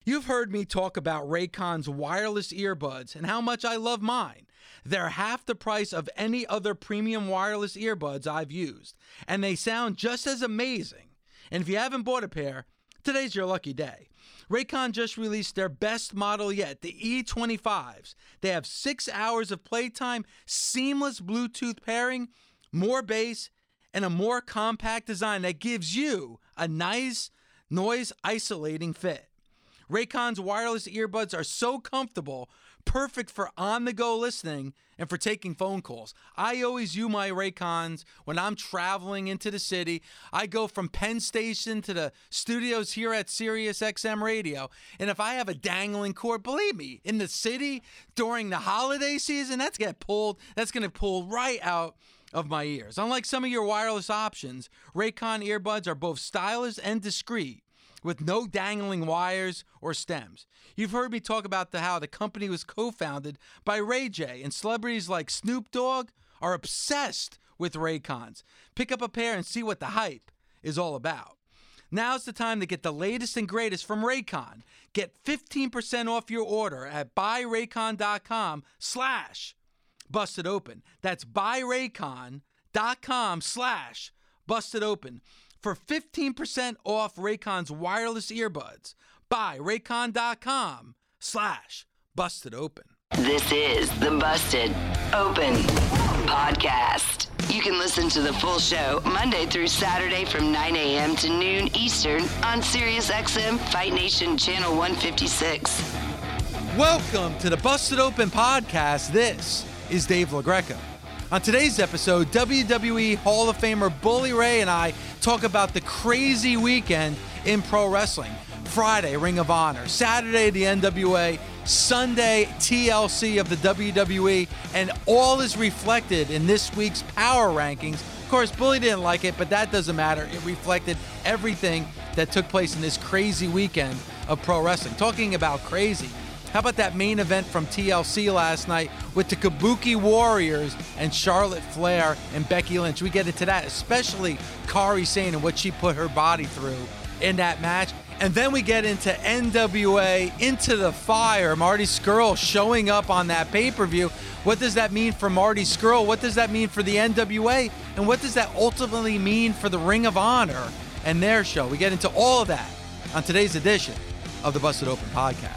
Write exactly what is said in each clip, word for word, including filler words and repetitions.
You've heard me talk about Raycon's wireless earbuds and how much I love mine. They're half the price of any other premium wireless earbuds I've used, and they sound just as amazing. And if you haven't bought a pair, today's your lucky day. Raycon just released their best model yet, the E twenty-fives. They have six hours of playtime, seamless Bluetooth pairing, more bass, and a more compact design that gives you a nice noise-isolating fit. Raycon's wireless earbuds are so comfortable, perfect for on-the-go listening and for taking phone calls. I always use my Raycons when I'm traveling into the city. I go from Penn Station to the studios here at Sirius X M Radio, and if I have a dangling cord, believe me, in the city during the holiday season, that's get pulled. That's going to pull right out of my ears. Unlike some of your wireless options, Raycon earbuds are both stylish and discreet, with no dangling wires or stems. You've heard me talk about the, how the company was co-founded by Ray J, and celebrities like Snoop Dogg are obsessed with Raycons. Pick up a pair and see what the hype is all about. Now's the time to get the latest and greatest from Raycon. Get fifteen percent off your order at buyraycon.com slash busted open. That's buyraycon.com slash busted open. For fifteen percent off Raycon's wireless earbuds, buy raycon.com slash busted open. This is the Busted Open Podcast. You can listen to the full show Monday through Saturday from nine a.m. to noon Eastern on Sirius X M Fight Nation Channel one fifty-six. Welcome to the Busted Open Podcast. This is Dave LaGreca. On today's episode, W W E Hall of Famer Bully Ray and I talk about the crazy weekend in pro wrestling. Friday, Ring of Honor. Saturday, the N W A. Sunday, T L C of the W W E. And all is reflected in this week's Power Rankings. Of course, Bully didn't like it, but that doesn't matter. It reflected everything that took place in this crazy weekend of pro wrestling. Talking about crazy. How about that main event from T L C last night with the Kabuki Warriors and Charlotte Flair and Becky Lynch? We get into that, especially Kairi Sane and what she put her body through in that match. And then we get into N W A, Into the Fire, Marty Scurll showing up on that pay-per-view. What does that mean for Marty Scurll? What does that mean for the N W A? And what does that ultimately mean for the Ring of Honor and their show? We get into all of that on today's edition of the Busted Open Podcast.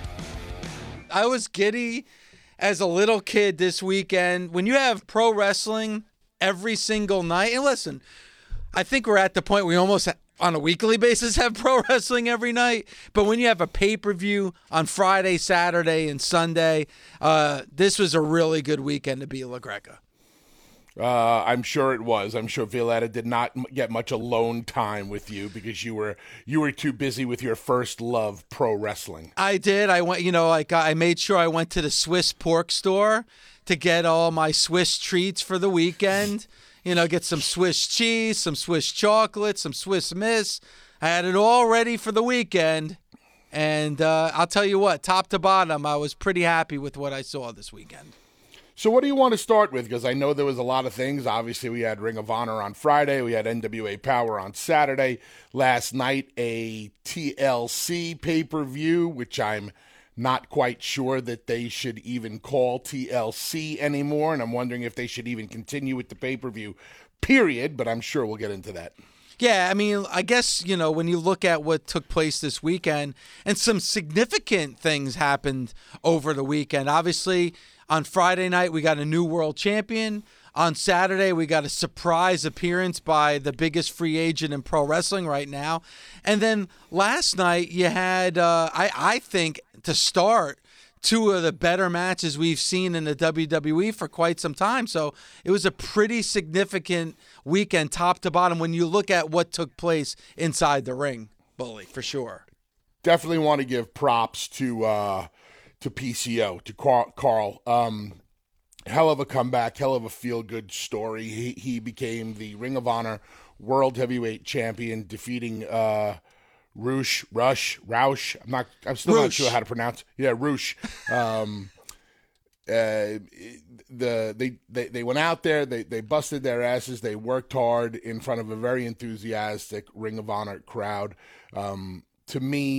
I was giddy as a little kid this weekend. When you have pro wrestling every single night, and listen, I think we're at the point where we almost on a weekly basis have pro wrestling every night. But when you have a pay-per-view on Friday, Saturday, and Sunday, uh, this was a really good weekend to be LaGreca. Uh, I'm sure it was. I'm sure Violetta did not m- get much alone time with you because you were you were too busy with your first love, pro wrestling. I did. I went. You know, like I made sure I went to the Swiss pork store to get all my Swiss treats for the weekend. You know, get some Swiss cheese, some Swiss chocolate, some Swiss Miss. I had it all ready for the weekend, and uh, I'll tell you what, top to bottom, I was pretty happy with what I saw this weekend. So what do you want to start with? Because I know there was a lot of things. Obviously, we had Ring of Honor on Friday. We had N W A Power on Saturday. Last night, a T L C pay-per-view, which I'm not quite sure that they should even call T L C anymore. And I'm wondering if they should even continue with the pay-per-view, period. But I'm sure we'll get into that. Yeah, I mean, I guess, you know, when you look at what took place this weekend, and some significant things happened over the weekend. Obviously, on Friday night, we got a new world champion. On Saturday, we got a surprise appearance by the biggest free agent in pro wrestling right now. And then last night, you had, uh, I, I think, to start, two of the better matches we've seen in the W W E for quite some time. So it was a pretty significant weekend, top to bottom, when you look at what took place inside the ring, Bully, for sure. Definitely want to give props to uh, to P C O, to Carl. Um, hell of a comeback, hell of a feel-good story. He, he became the Ring of Honor World Heavyweight Champion, defeating uh, Rush, Rush, Roush. I'm not. I'm still Rush. not sure how to pronounce. Yeah, Rush. Um, uh, the they, they they went out there. They they busted their asses. They worked hard in front of a very enthusiastic Ring of Honor crowd. Um, to me,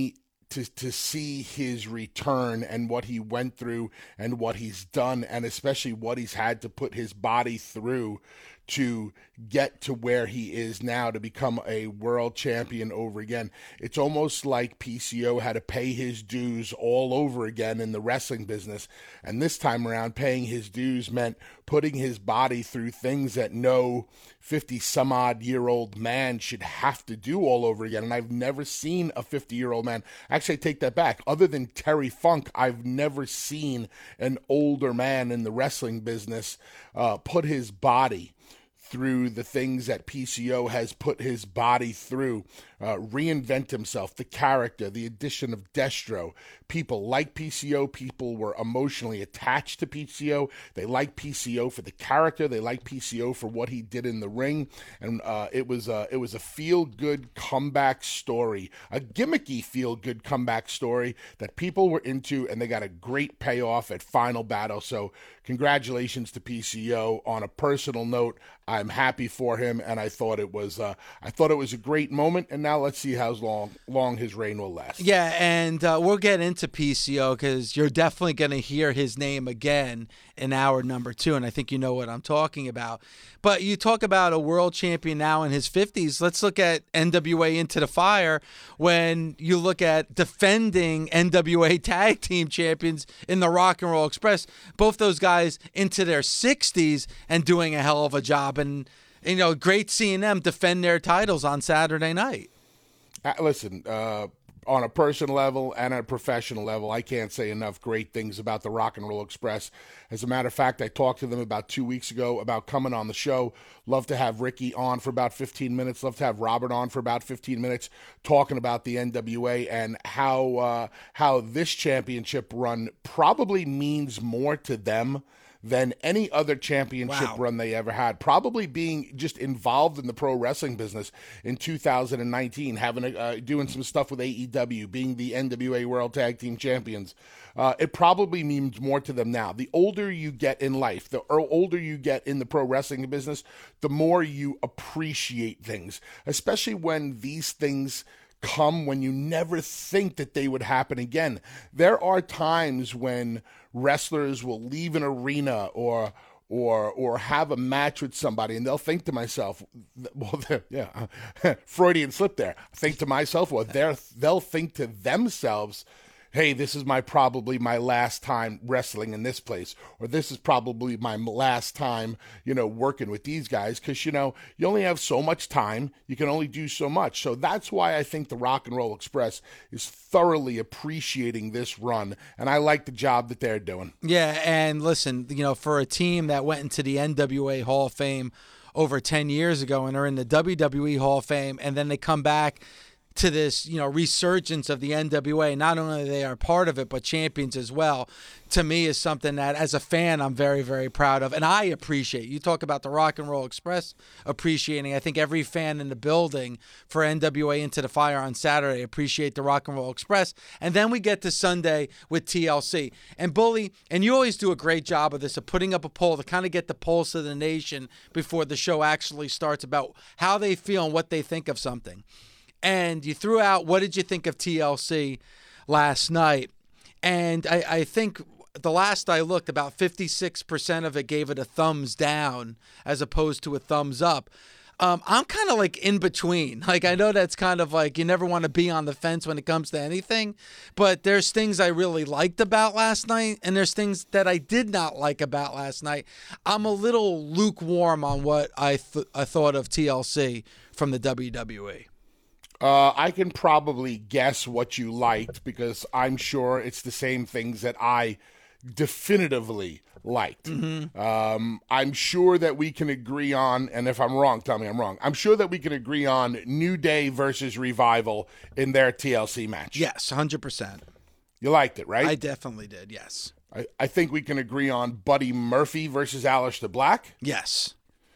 to to see his return and what he went through and what he's done, and especially what he's had to put his body through to get to where he is now, to become a world champion over again. It's almost like P C O had to pay his dues all over again in the wrestling business. And this time around, paying his dues meant putting his body through things that no fifty-some-odd-year-old man should have to do all over again. And I've never seen a fifty-year-old man. Actually, I take that back. Other than Terry Funk, I've never seen an older man in the wrestling business uh, put his body through the things that P C O has put his body through, uh, reinvent himself, the character, the addition of Destro. People like P C O. People were emotionally attached to P C O. They like P C O for the character. They like P C O for what he did in the ring. And uh, it was a, it was a feel-good comeback story, a gimmicky feel-good comeback story that people were into, and they got a great payoff at Final Battle. So congratulations to P C O. On a personal note, I'm happy for him, and I thought it was uh, I thought it was a great moment. And now let's see how long long his reign will last. Yeah, and uh, we'll get into P C O because you're definitely going to hear his name again in hour number two, and I think you know what I'm talking about. But you talk about a world champion now in his fifties. Let's look at N W A Into the Fire when you look at defending N W A Tag Team Champions in the Rock and Roll Express. Both those guys into their sixties and doing a hell of a job. And, you know, great seeing them defend their titles on Saturday night. Uh, listen, uh, on a personal level and a professional level, I can't say enough great things about the Rock and Roll Express. As a matter of fact, I talked to them about two weeks ago about coming on the show. Love to have Ricky on for about fifteen minutes. Love to have Robert on for about fifteen minutes talking about the N W A and how uh, how this championship run probably means more to them than any other championship Wow. run they ever had. Probably being just involved in the pro wrestling business in two thousand nineteen, having a, uh, doing some stuff with A E W, being the N W A World Tag Team Champions. Uh, it probably means more to them now. The older you get in life, the older you get in the pro wrestling business, the more you appreciate things, especially when these things come when you never think that they would happen again. There are times when wrestlers will leave an arena or or or have a match with somebody, and they'll think to myself, well, yeah, Freudian slip there. Think to myself, well, they're, they'll think to themselves, hey, this is my probably my last time wrestling in this place, or this is probably my last time, you know, working with these guys, because, you know, you only have so much time. You can only do so much. So that's why I think the Rock and Roll Express is thoroughly appreciating this run, and I like the job that they're doing. Yeah, and listen, you know, for a team that went into the N W A Hall of Fame over ten years ago and are in the W W E Hall of Fame, and then they come back to this, you know, resurgence of the N W A. Not only they are part of it, but champions as well. To me, is something that, as a fan, I'm very, very proud of, and I appreciate. You talk about the Rock and Roll Express appreciating. I think every fan in the building for N W A Into the Fire on Saturday appreciate the Rock and Roll Express. And then we get to Sunday with T L C. And Bully, and you always do a great job of this, of putting up a poll to kind of get the pulse of the nation before the show actually starts about how they feel and what they think of something. And you threw out, what did you think of T L C last night? And I, I think the last I looked, about fifty-six percent of it gave it a thumbs down as opposed to a thumbs up. Um, I'm kind of like in between. Like, I know that's kind of like you never want to be on the fence when it comes to anything, but there's things I really liked about last night, and there's things that I did not like about last night. I'm a little lukewarm on what I, th- I thought of T L C from the W W E. Uh, I can probably guess what you liked because I'm sure it's the same things that I definitively liked. Mm-hmm. Um, I'm sure that we can agree on, and if I'm wrong, tell me I'm wrong. I'm sure that we can agree on New Day versus Revival in their T L C match. Yes, one hundred percent. You liked it, right? I definitely did, yes. I, I think we can agree on Buddy Murphy versus Aleister Black. Yes.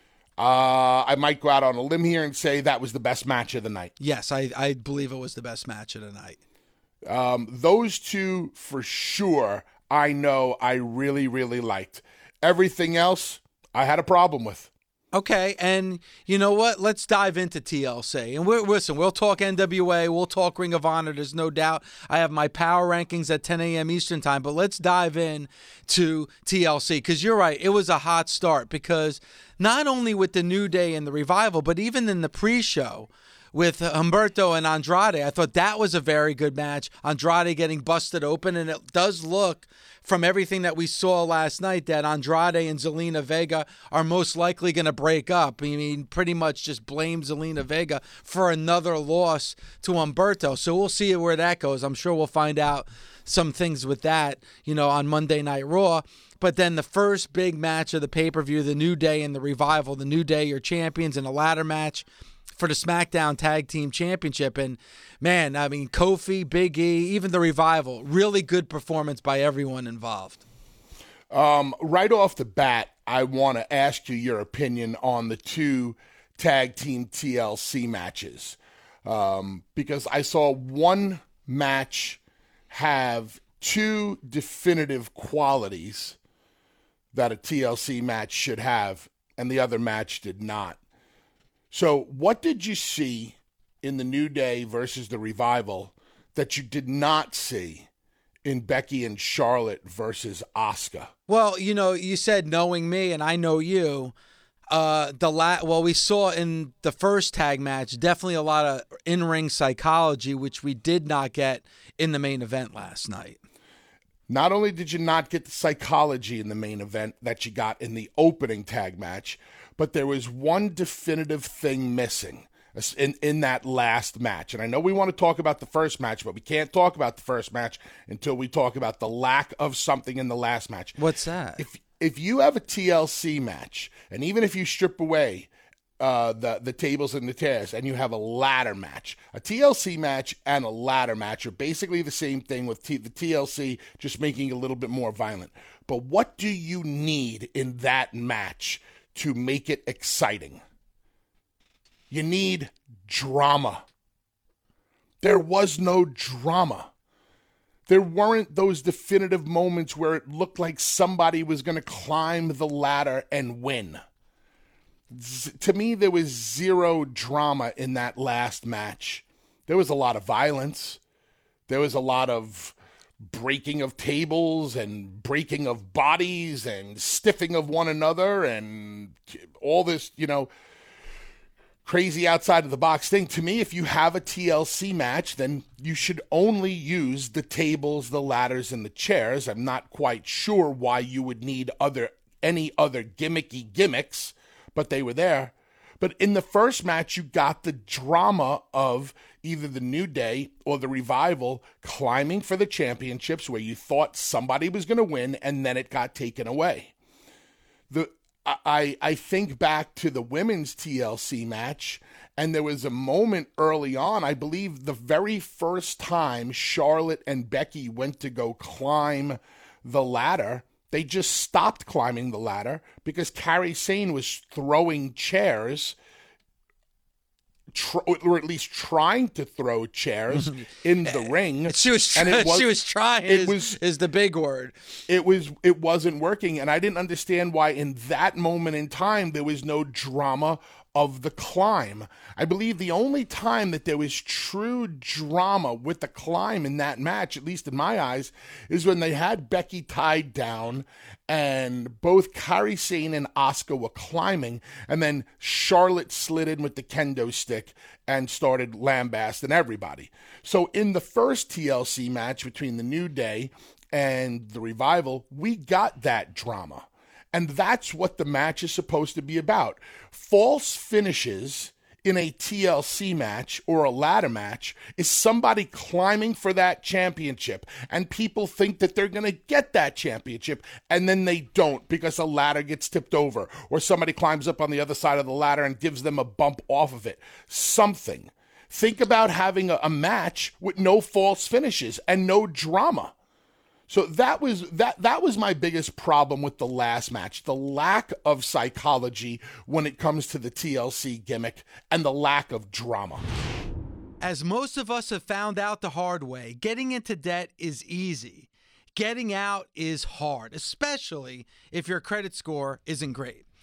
Uh, I might go out on a limb here and say that was the best match of the night. Yes, I, I believe it was the best match of the night. Um, those two, for sure, I know I really, really liked. Everything else, I had a problem with. Okay, and you know what? Let's dive into T L C. And we're, listen, we'll talk N W A, we'll talk Ring of Honor. There's no doubt. I have my power rankings at ten a.m. Eastern time, but let's dive in to T L C because you're right. It was a hot start because not only with the New Day and the Revival, but even in the pre-show with Humberto and Andrade, I thought that was a very good match. Andrade getting busted open, and it does look from everything that we saw last night that Andrade and Zelina Vega are most likely going to break up. I mean, pretty much just blame Zelina Vega for another loss to Humberto. So we'll see where that goes. I'm sure we'll find out some things with that, you know, on Monday Night Raw. But then the first big match of the pay-per-view, the New Day and the Revival. The New Day, your champions in a ladder match for the SmackDown Tag Team Championship. And, man, I mean, Kofi, Big E, even the Revival, really good performance by everyone involved. Um, right off the bat, I want to ask you your opinion on the two Tag Team T L C matches. Um, because I saw one match have two definitive qualities that a T L C match should have, and the other match did not. So what did you see in the New Day versus the Revival that you did not see in Becky and Charlotte versus Asuka? Well, you know, you said knowing me and I know you. Uh, the la- well, we saw in the first tag match definitely a lot of in-ring psychology, which we did not get in the main event last night. Not only did you not get the psychology in the main event that you got in the opening tag match, but there was one definitive thing missing in, in that last match. And I know we want to talk about the first match, but we can't talk about the first match until we talk about the lack of something in the last match. What's that? If if you have a T L C match, and even if you strip away uh, the, the tables and the chairs, and you have a ladder match, a T L C match and a ladder match are basically the same thing, with T- the T L C just making it a little bit more violent. But what do you need in that match to make it exciting? You need drama. There was no drama. There weren't those definitive moments where it looked like somebody was going to climb the ladder and win. Z- to me, there was zero drama in that last match. There was a lot of violence. There was a lot of breaking of tables and breaking of bodies and stiffing of one another and all this, you know, crazy outside of the box thing. To me, if you have a T L C match, then you should only use the tables, the ladders, and the chairs. I'm not quite sure why you would need other any other gimmicky gimmicks, but they were there. But in the first match, you got the drama of either the New Day or the Revival climbing for the championships, where you thought somebody was going to win, and then it got taken away. The I, I think back to the women's T L C match, and there was a moment early on, I believe the very first time Charlotte and Becky went to go climb the ladder, they just stopped climbing the ladder because Kairi Sane was throwing chairs, tr- or at least trying to throw chairs in the ring. She was, try- and it was she was trying. It is, was is the big word. It was. It wasn't working, and I didn't understand why in that moment in time there was no drama of the climb. I believe the only time that there was true drama with the climb in that match, at least in my eyes, is when they had Becky tied down and both Kairi Sane and Asuka were climbing, and then Charlotte slid in with the kendo stick and started lambasting everybody. So in the first T L C match between the New Day and the Revival, we got that drama. And that's what the match is supposed to be about. False finishes in a T L C match or a ladder match is somebody climbing for that championship, and people think that they're going to get that championship, and then they don't because a ladder gets tipped over, or somebody climbs up on the other side of the ladder and gives them a bump off of it. Something. Think about having a, a match with no false finishes and no drama. So that was that that was my biggest problem with the last match, the lack of psychology when it comes to the T L C gimmick and the lack of drama. As most of us have found out the hard way, getting into debt is easy. Getting out is hard, especially if your credit score isn't great.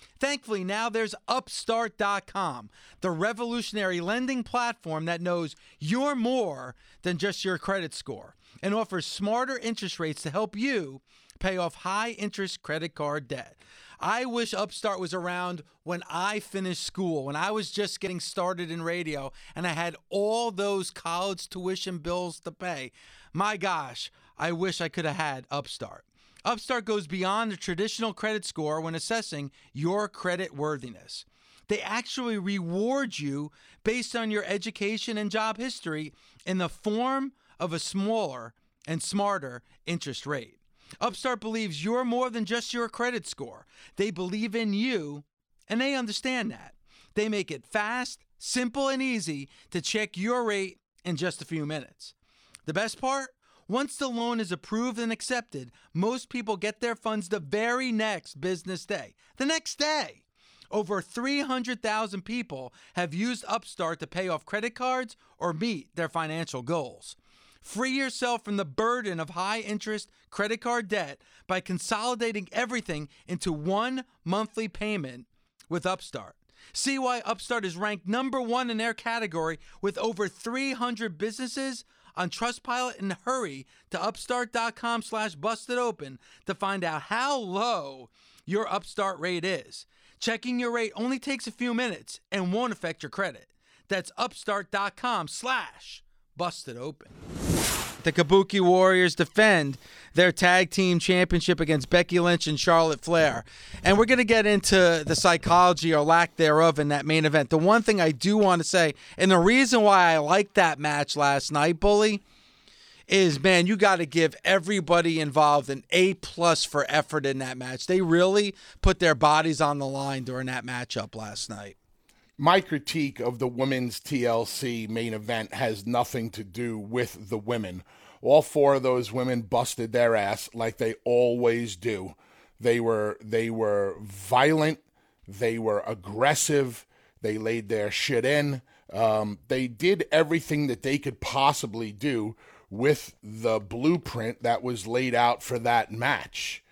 Thankfully, now there's Upstart dot com, the revolutionary lending platform that knows you're more than just your credit score and offers smarter interest rates to help you pay off high-interest credit card debt. I wish Upstart was around when I finished school, when I was just getting started in radio, and I had all those college tuition bills to pay. My gosh, I wish I could have had Upstart. Upstart goes beyond the traditional credit score when assessing your credit worthiness. They actually reward you based on your education and job history in the form of a smaller and smarter interest rate. Upstart believes you're more than just your credit score. They believe in you, and they understand that. They make it fast, simple, and easy to check your rate in just a few minutes. The best part? Once the loan is approved and accepted, most people get their funds the very next business day. The next day. Over three hundred thousand people have used Upstart to pay off credit cards or meet their financial goals. Free yourself from the burden of high-interest credit card debt by consolidating everything into one monthly payment with Upstart. See why Upstart is ranked number one in their category with over three hundred businesses on Trustpilot, and hurry to upstart dot com slash busted open to find out how low your Upstart rate is. Checking your rate only takes a few minutes and won't affect your credit. That's upstart dot com slash busted open. The Kabuki Warriors defend their tag team championship against Becky Lynch and Charlotte Flair. And we're going to get into the psychology or lack thereof in that main event. The one thing I do want to say, and the reason why I liked that match last night, Bully, is, man, you got to give everybody involved an A plus for effort in that match. They really put their bodies on the line during that matchup last night. My critique of the women's T L C main event has nothing to do with the women. All four of those women busted their ass like they always do. They were they were violent. They were aggressive. They laid their shit in. Um, they did everything that they could possibly do with the blueprint that was laid out for that match.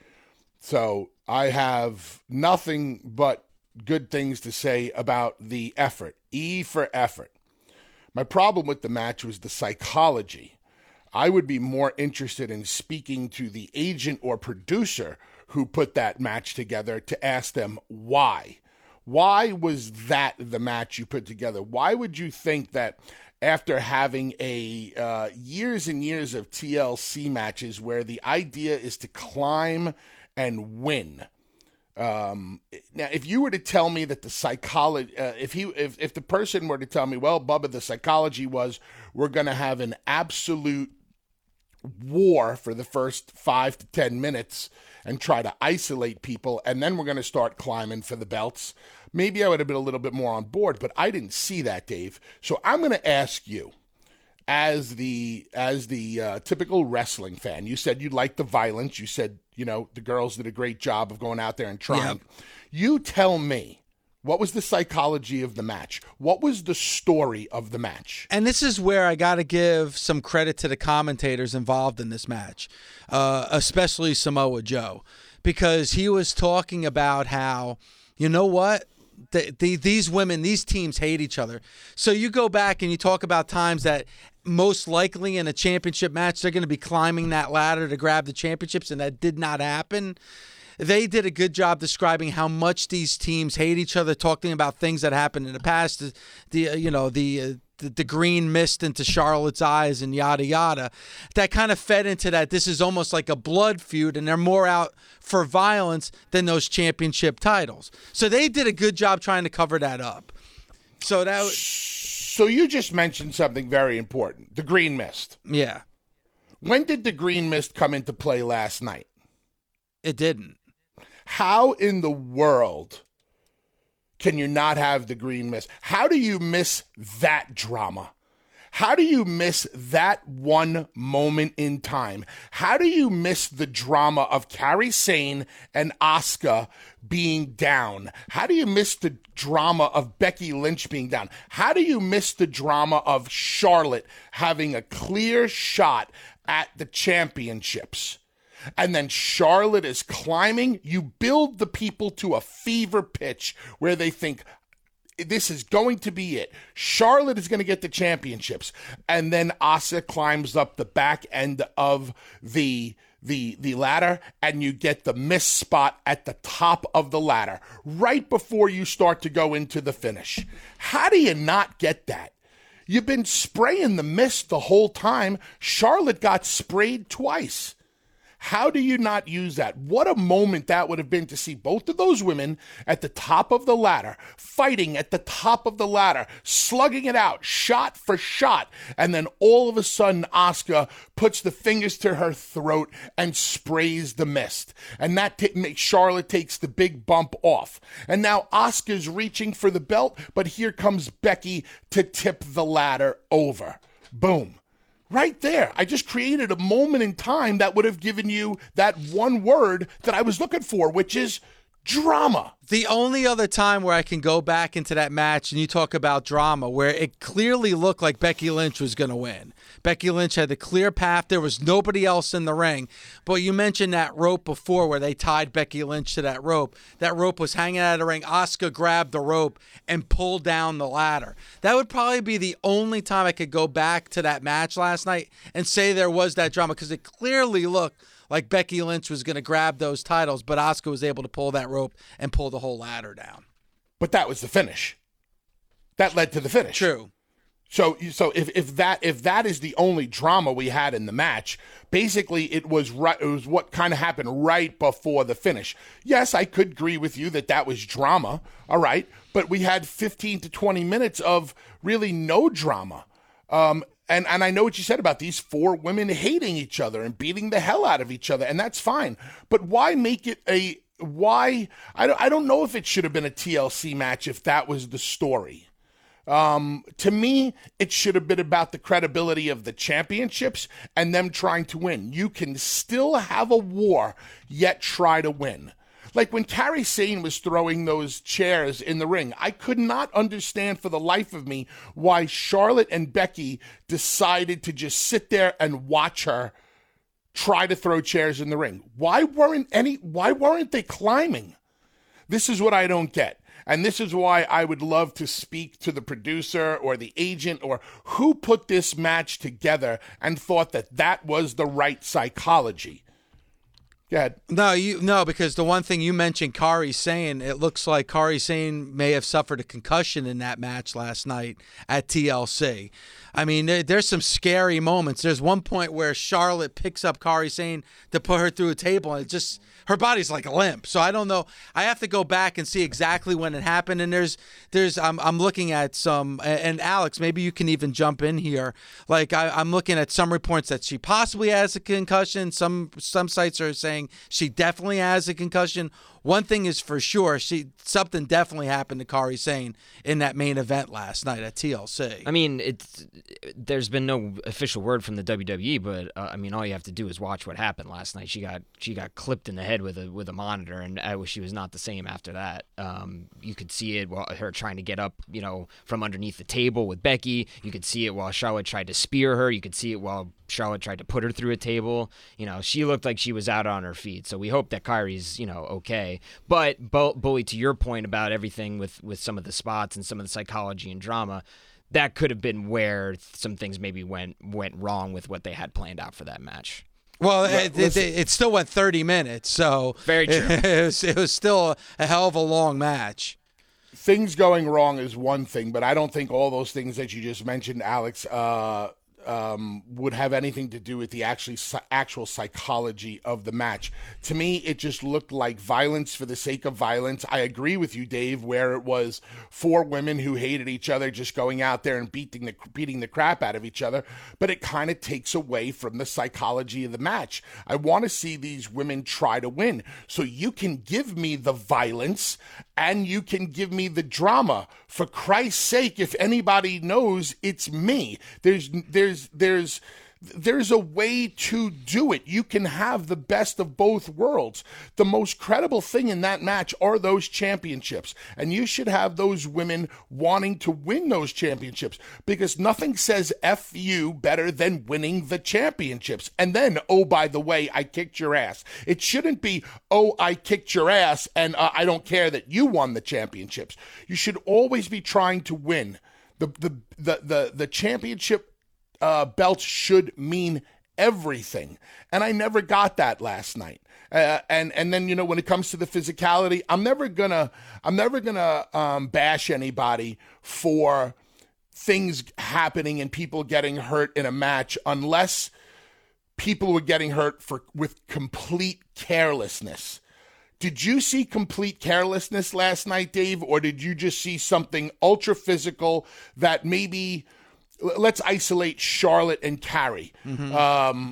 So I have nothing but good things to say about the effort. E for effort. My problem with the match was the psychology. I would be more interested in speaking to the agent or producer who put that match together to ask them why. Why was that the match you put together? Why would you think that after having a uh, years and years of T L C matches where the idea is to climb and win? Um, now, if you were to tell me that the psychology, uh, if he, if, if the person were to tell me, well, Bubba, the psychology was we're going to have an absolute war for the first five to ten minutes and try to isolate people, and then we're going to start climbing for the belts, maybe I would have been a little bit more on board, but I didn't see that, Dave. So I'm going to ask you, as the as the uh, typical wrestling fan, you said you liked the violence. You said, you know, the girls did a great job of going out there and trying. Yep. You tell me, what was the psychology of the match? What was the story of the match? And this is where I got to give some credit to the commentators involved in this match, uh, especially Samoa Joe, because he was talking about how, you know what? The, the, these women, these teams hate each other. So you go back and you talk about times that most likely in a championship match, they're going to be climbing that ladder to grab the championships, and that did not happen. They did a good job describing how much these teams hate each other, talking about things that happened in the past, the, the uh, you know, the, uh, the the green mist into Charlotte's eyes and yada, yada. That kind of fed into that this is almost like a blood feud, and they're more out for violence than those championship titles. So they did a good job trying to cover that up. So that was... So you just mentioned something very important, the green mist. Yeah. When did the green mist come into play last night? It didn't. How in the world can you not have the green mist? How do you miss that drama? How do you miss that one moment in time? How do you miss the drama of Kairi Sane and Asuka being down? How do you miss the drama of Becky Lynch being down? How do you miss the drama of Charlotte having a clear shot at the championships? and then Charlotte is climbing, you build the people to a fever pitch where they think, this is going to be it. Charlotte is going to get the championships. And then Asuka climbs up the back end of the the the ladder, and you get the miss spot at the top of the ladder right before you start to go into the finish. How do you not get that? You've been spraying the mist the whole time. Charlotte got sprayed twice. How do you not use that? What a moment that would have been to see both of those women at the top of the ladder, fighting at the top of the ladder, slugging it out, shot for shot, and then all of a sudden Asuka puts the fingers to her throat and sprays the mist. And that t- makes Charlotte takes the big bump off. And now Asuka's reaching for the belt, but here comes Becky to tip the ladder over. Boom. Right there. I just created a moment in time that would have given you that one word that I was looking for, which is drama. The only other time where I can go back into that match, and you talk about drama, where it clearly looked like Becky Lynch was going to win. Becky Lynch had the clear path. There was nobody else in the ring. But you mentioned that rope before where they tied Becky Lynch to that rope. That rope was hanging out of the ring. Asuka grabbed the rope and pulled down the ladder. That would probably be the only time I could go back to that match last night and say there was that drama, because it clearly looked like Becky Lynch was going to grab those titles, but Asuka was able to pull that rope and pull the whole ladder down. But that was the finish. That led to the finish. True. So, so if, if that if that is the only drama we had in the match, basically it was right. It was what kind of happened right before the finish. Yes, I could agree with you that that was drama. All right, but we had fifteen to twenty minutes of really no drama. Um, And and I know what you said about these four women hating each other and beating the hell out of each other, and that's fine. But why make it a why? I don't I don't know if it should have been a T L C match if that was the story. Um, to me, it should have been about the credibility of the championships and them trying to win. You can still have a war, yet try to win. Like when Kairi Sane was throwing those chairs in the ring, I could not understand for the life of me why Charlotte and Becky decided to just sit there and watch her try to throw chairs in the ring. Why weren't any, why weren't they climbing? This is what I don't get. And this is why I would love to speak to the producer or the agent or who put this match together and thought that that was the right psychology. Go ahead. No, you no, because the one thing you mentioned, Kairi Sane, it looks like Kairi Sane may have suffered a concussion in that match last night at T L C. I mean, there, there's some scary moments. There's one point where Charlotte picks up Kairi Sane to put her through a table, and it just her body's like limp. So I don't know. I have to go back and see exactly when it happened. And there's there's I'm I'm looking at some, and Alex, maybe you can even jump in here. Like I, I'm looking at some reports that she possibly has a concussion. Some some sites are saying she definitely has a concussion. One thing is for sure, she something definitely happened to Kairi Sane in that main event last night at T L C. I mean, it's there's been no official word from the W W E, but uh, I mean, all you have to do is watch what happened last night. She got she got clipped in the head with a with a monitor, and I wish she was not the same after that. Um, you could see it while her trying to get up, you know, from underneath the table with Becky. You could see it while Charlotte tried to spear her. You could see it while Charlotte tried to put her through a table. You know, she looked like she was out on her feet. So we hope that Kairi's, you know, okay. But, Bully, to your point about everything with, with some of the spots and some of the psychology and drama, that could have been where some things maybe went went wrong with what they had planned out for that match. Well, it, it, it still went thirty minutes, so very true. It, it, was, it was still a hell of a long match. Things going wrong is one thing, but I don't think all those things that you just mentioned, Alex, uh, um, would have anything to do with the actually actual psychology of the match. To me, it just looked like violence for the sake of violence. I agree with you, Dave, where it was four women who hated each other just going out there and beating the beating the crap out of each other, but it kind of takes away from the psychology of the match. I want to see these women try to win. So you can give me the violence and you can give me the drama. For Christ's sake, if anybody knows, it's me. There's there's There's, There's a way to do it. You can have the best of both worlds. The most credible thing in that match are those championships. And you should have those women wanting to win those championships, because nothing says F you better than winning the championships. And then, oh, by the way, I kicked your ass. It shouldn't be, oh, I kicked your ass and uh, I don't care that you won the championships. You should always be trying to win. The, the, the, the, the championship Uh, belts should mean everything, and I never got that last night. Uh, and and then, you know, when it comes to the physicality, I'm never gonna I'm never gonna um, bash anybody for things happening and people getting hurt in a match unless people were getting hurt for with complete carelessness. Did you see complete carelessness last night, Dave, or did you just see something ultra physical that maybe? Let's isolate Charlotte and Carrie. Mm-hmm. Um,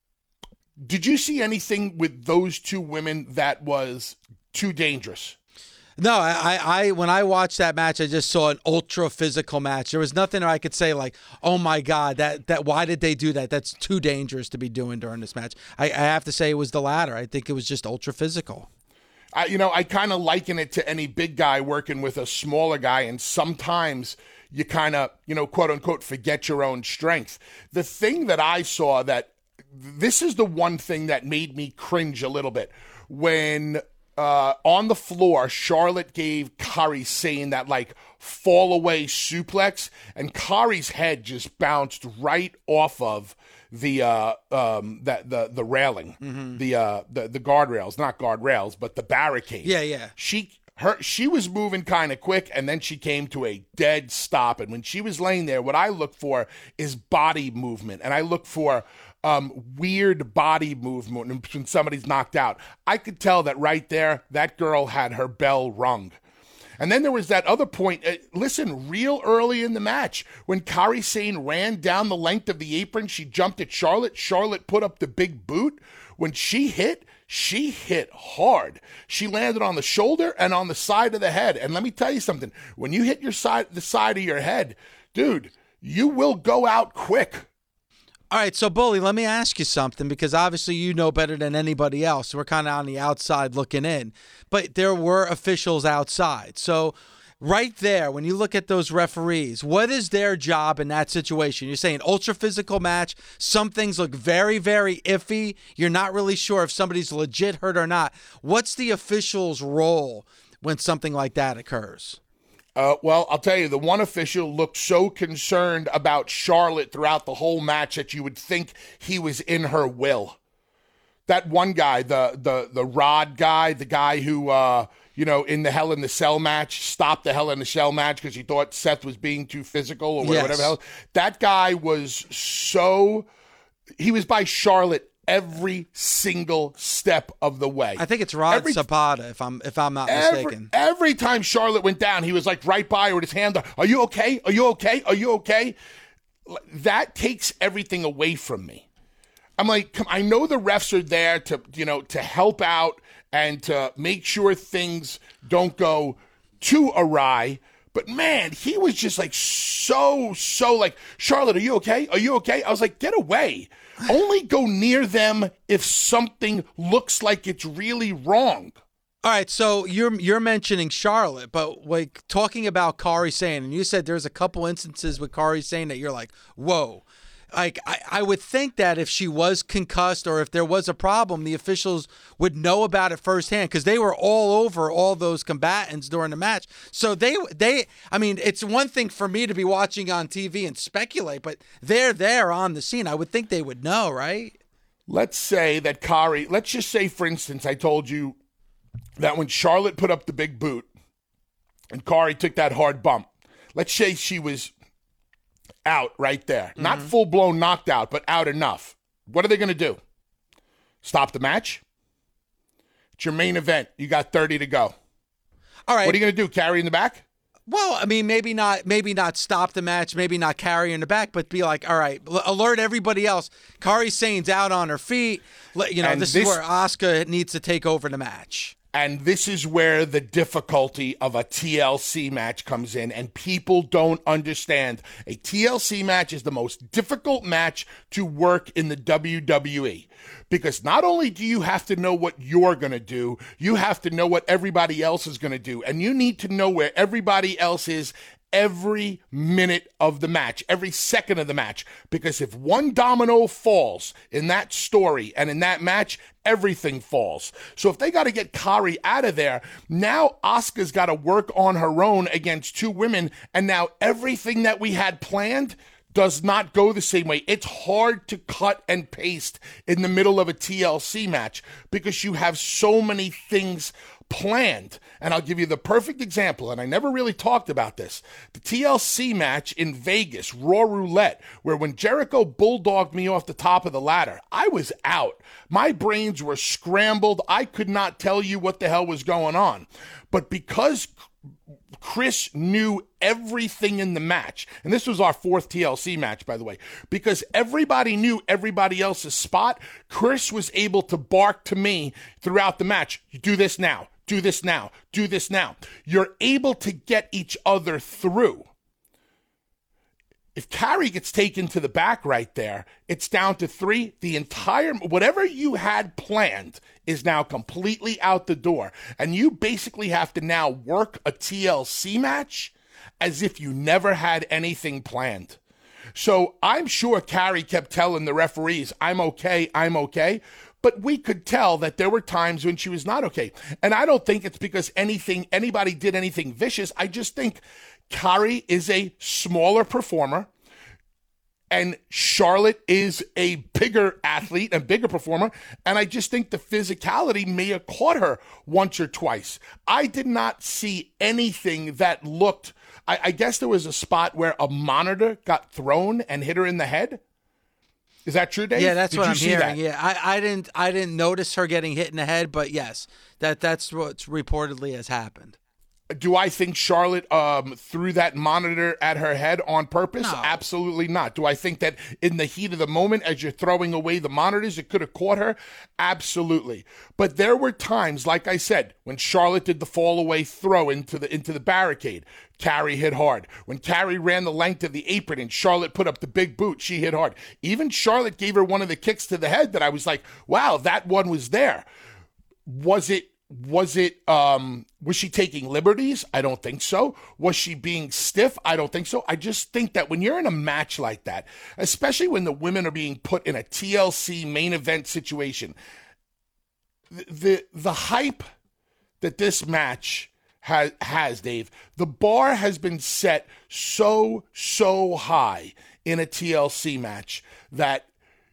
did you see anything with those two women that was too dangerous? No, I, I, when I watched that match, I just saw an ultra physical match. There was nothing I could say like, "Oh my God, that that why did they do that? That's too dangerous to be doing during this match." I, I have to say it was the latter. I think it was just ultra physical. I, you know, I kind of liken it to any big guy working with a smaller guy, and sometimes you kind of, you know, quote unquote, forget your own strength. The thing that I saw that this is the one thing that made me cringe a little bit when uh, on the floor, Charlotte gave Kairi Sane that like fall away suplex, and Kari's head just bounced right off of the uh um that the the railing, mm-hmm. the uh the the guardrails, not guardrails, but the barricade. Yeah, yeah. She her she was moving kind of quick, and then she came to a dead stop. And when she was laying there, what I look for is body movement, and I look for um weird body movement when somebody's knocked out. I could tell that right there, that girl had her bell rung. And then there was that other point, uh, listen, real early in the match, when Kairi Sane ran down the length of the apron, she jumped at Charlotte. Charlotte put up the big boot. When she hit, she hit hard. She landed on the shoulder and on the side of the head. And let me tell you something, when you hit your side, the side of your head, dude, you will go out quick. All right, so Bully, let me ask you something, because obviously you know better than anybody else. We're kind of on the outside looking in, but there were officials outside. So right there, when you look at those referees, what is their job in that situation? You're saying ultra physical match. Some things look very, very iffy. You're not really sure if somebody's legit hurt or not. What's the official's role when something like that occurs? Uh, well, I'll tell you, the one official looked so concerned about Charlotte throughout the whole match that you would think he was in her will. That one guy, the the the Rod guy, the guy who, uh, you know, in the Hell in the Cell match, stopped the Hell in the Cell match because he thought Seth was being too physical or yes. whatever the hell. That guy was so, he was by Charlotte every single step of the way. I think it's Rod every, Zapata, if I'm if I'm not mistaken. Every, every time Charlotte went down, he was like right by her with his hand up. Are you okay? Are you okay? Are you okay? That takes everything away from me. I'm like, come, I know the refs are there to, you know, to help out and to make sure things don't go too awry. But man, he was just like so, so like, Charlotte, are you okay? Are you okay? I was like, get away. Only go near them if something looks like it's really wrong. All right, so you're you're mentioning Charlotte, but like talking about Kairi Sane, and you said there's a couple instances with Kairi Sane that you're like, whoa. Like, I, I would think that if she was concussed or if there was a problem, the officials would know about it firsthand, because they were all over all those combatants during the match. So they, they, I mean, it's one thing for me to be watching on T V and speculate, but they're there on the scene. I would think they would know, right? Let's say that Kairi, let's just say, for instance, I told you that when Charlotte put up the big boot and Kairi took that hard bump, let's say she was out right there. Mm-hmm. Not full-blown knocked out, but out enough. What are they going to do? Stop the match? It's your main event. You got thirty to go. All right. What are you going to do, carry in the back? Well, I mean, maybe not maybe not stop the match, maybe not carry in the back, but be like, all right, alert everybody else. Kairi Sane's out on her feet. You know, this, this is where Asuka needs to take over the match. And this is where the difficulty of a T L C match comes in, and people don't understand. A T L C match is the most difficult match to work in the W W E, because not only do you have to know what you're going to do, you have to know what everybody else is going to do, and you need to know where everybody else is every minute of the match, every second of the match, because if one domino falls in that story and in that match, everything falls. So if they got to get Kari out of there, now Asuka's got to work on her own against two women, and now everything that we had planned does not go the same way. It's hard to cut and paste in the middle of a T L C match because you have so many things planned. And I'll give you the perfect example, and I never really talked about this. The T L C match in Vegas, Raw Roulette, where when Jericho bulldogged me off the top of the ladder, I was out. My brains were scrambled. I could not tell you what the hell was going on. But because Chris knew everything in the match, and this was our fourth T L C match, by the way, because everybody knew everybody else's spot, Chris was able to bark to me throughout the match, you do this now, do this now, do this now. You're able to get each other through. If Kari gets taken to the back right there, it's down to three. The entire, whatever you had planned is now completely out the door. And you basically have to now work a T L C match as if you never had anything planned. So I'm sure Kari kept telling the referees, I'm okay, I'm okay. But we could tell that there were times when she was not okay. And I don't think it's because anything, anybody did anything vicious. I just think Kari is a smaller performer, and Charlotte is a bigger athlete and bigger performer, and I just think the physicality may have caught her once or twice. I did not see anything that looked, I, I guess there was a spot where a monitor got thrown and hit her in the head. Is that true, Dave? Yeah, that's Did what you I'm see hearing. that? Yeah, I, I didn't I didn't notice her getting hit in the head, but yes, that that's what reportedly has happened. Do I think Charlotte um, threw that monitor at her head on purpose? No. Absolutely not. Do I think that in the heat of the moment, as you're throwing away the monitors, it could have caught her? Absolutely. But there were times, like I said, when Charlotte did the fall away throw into the into the barricade, Kari hit hard. When Kari ran the length of the apron and Charlotte put up the big boot, she hit hard. Even Charlotte gave her one of the kicks to the head that I was like, wow, that one was there. Was it Was it, um, was she taking liberties? I don't think so. Was she being stiff? I don't think so. I just think that when you're in a match like that, especially when the women are being put in a T L C main event situation, the, the, the hype that this match has, has, Dave, the bar has been set so, so high in a T L C match that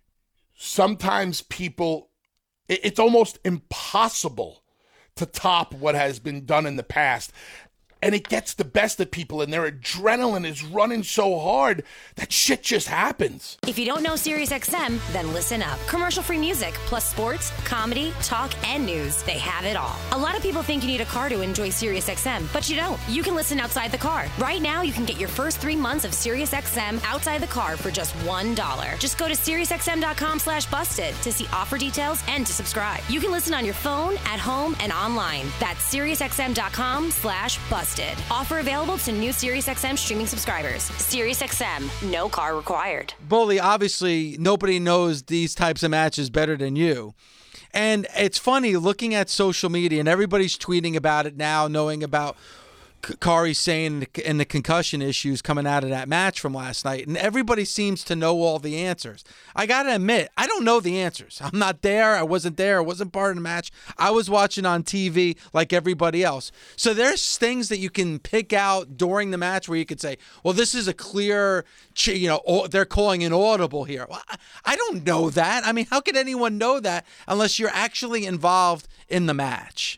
sometimes people, it, it's almost impossible to top what has been done in the past. And it gets the best of people, and their adrenaline is running so hard that shit just happens. If you don't know SiriusXM, then listen up. Commercial-free music, plus sports, comedy, talk, and news. They have it all. A lot of people think you need a car to enjoy SiriusXM, but you don't. You can listen outside the car. Right now, you can get your first three months of SiriusXM outside the car for just one dollar. Just go to SiriusXM.com slash busted to see offer details and to subscribe. You can listen on your phone, at home, and online. That's SiriusXM.com slash busted. Offer available to new SiriusXM streaming subscribers. SiriusXM, no car required. Bully, obviously, nobody knows these types of matches better than you. And it's funny looking at social media, and everybody's tweeting about it now, knowing about Kari Sane and the concussion issues coming out of that match from last night, and everybody seems to know all the answers. I gotta admit, I don't know the answers. I'm not there. I wasn't there. I wasn't part of the match. I was watching on T V like everybody else. So there's things that you can pick out during the match where you could say, well, this is a clear, you know, they're calling an audible here. Well, I don't know that. I mean, how could anyone know that unless you're actually involved in the match?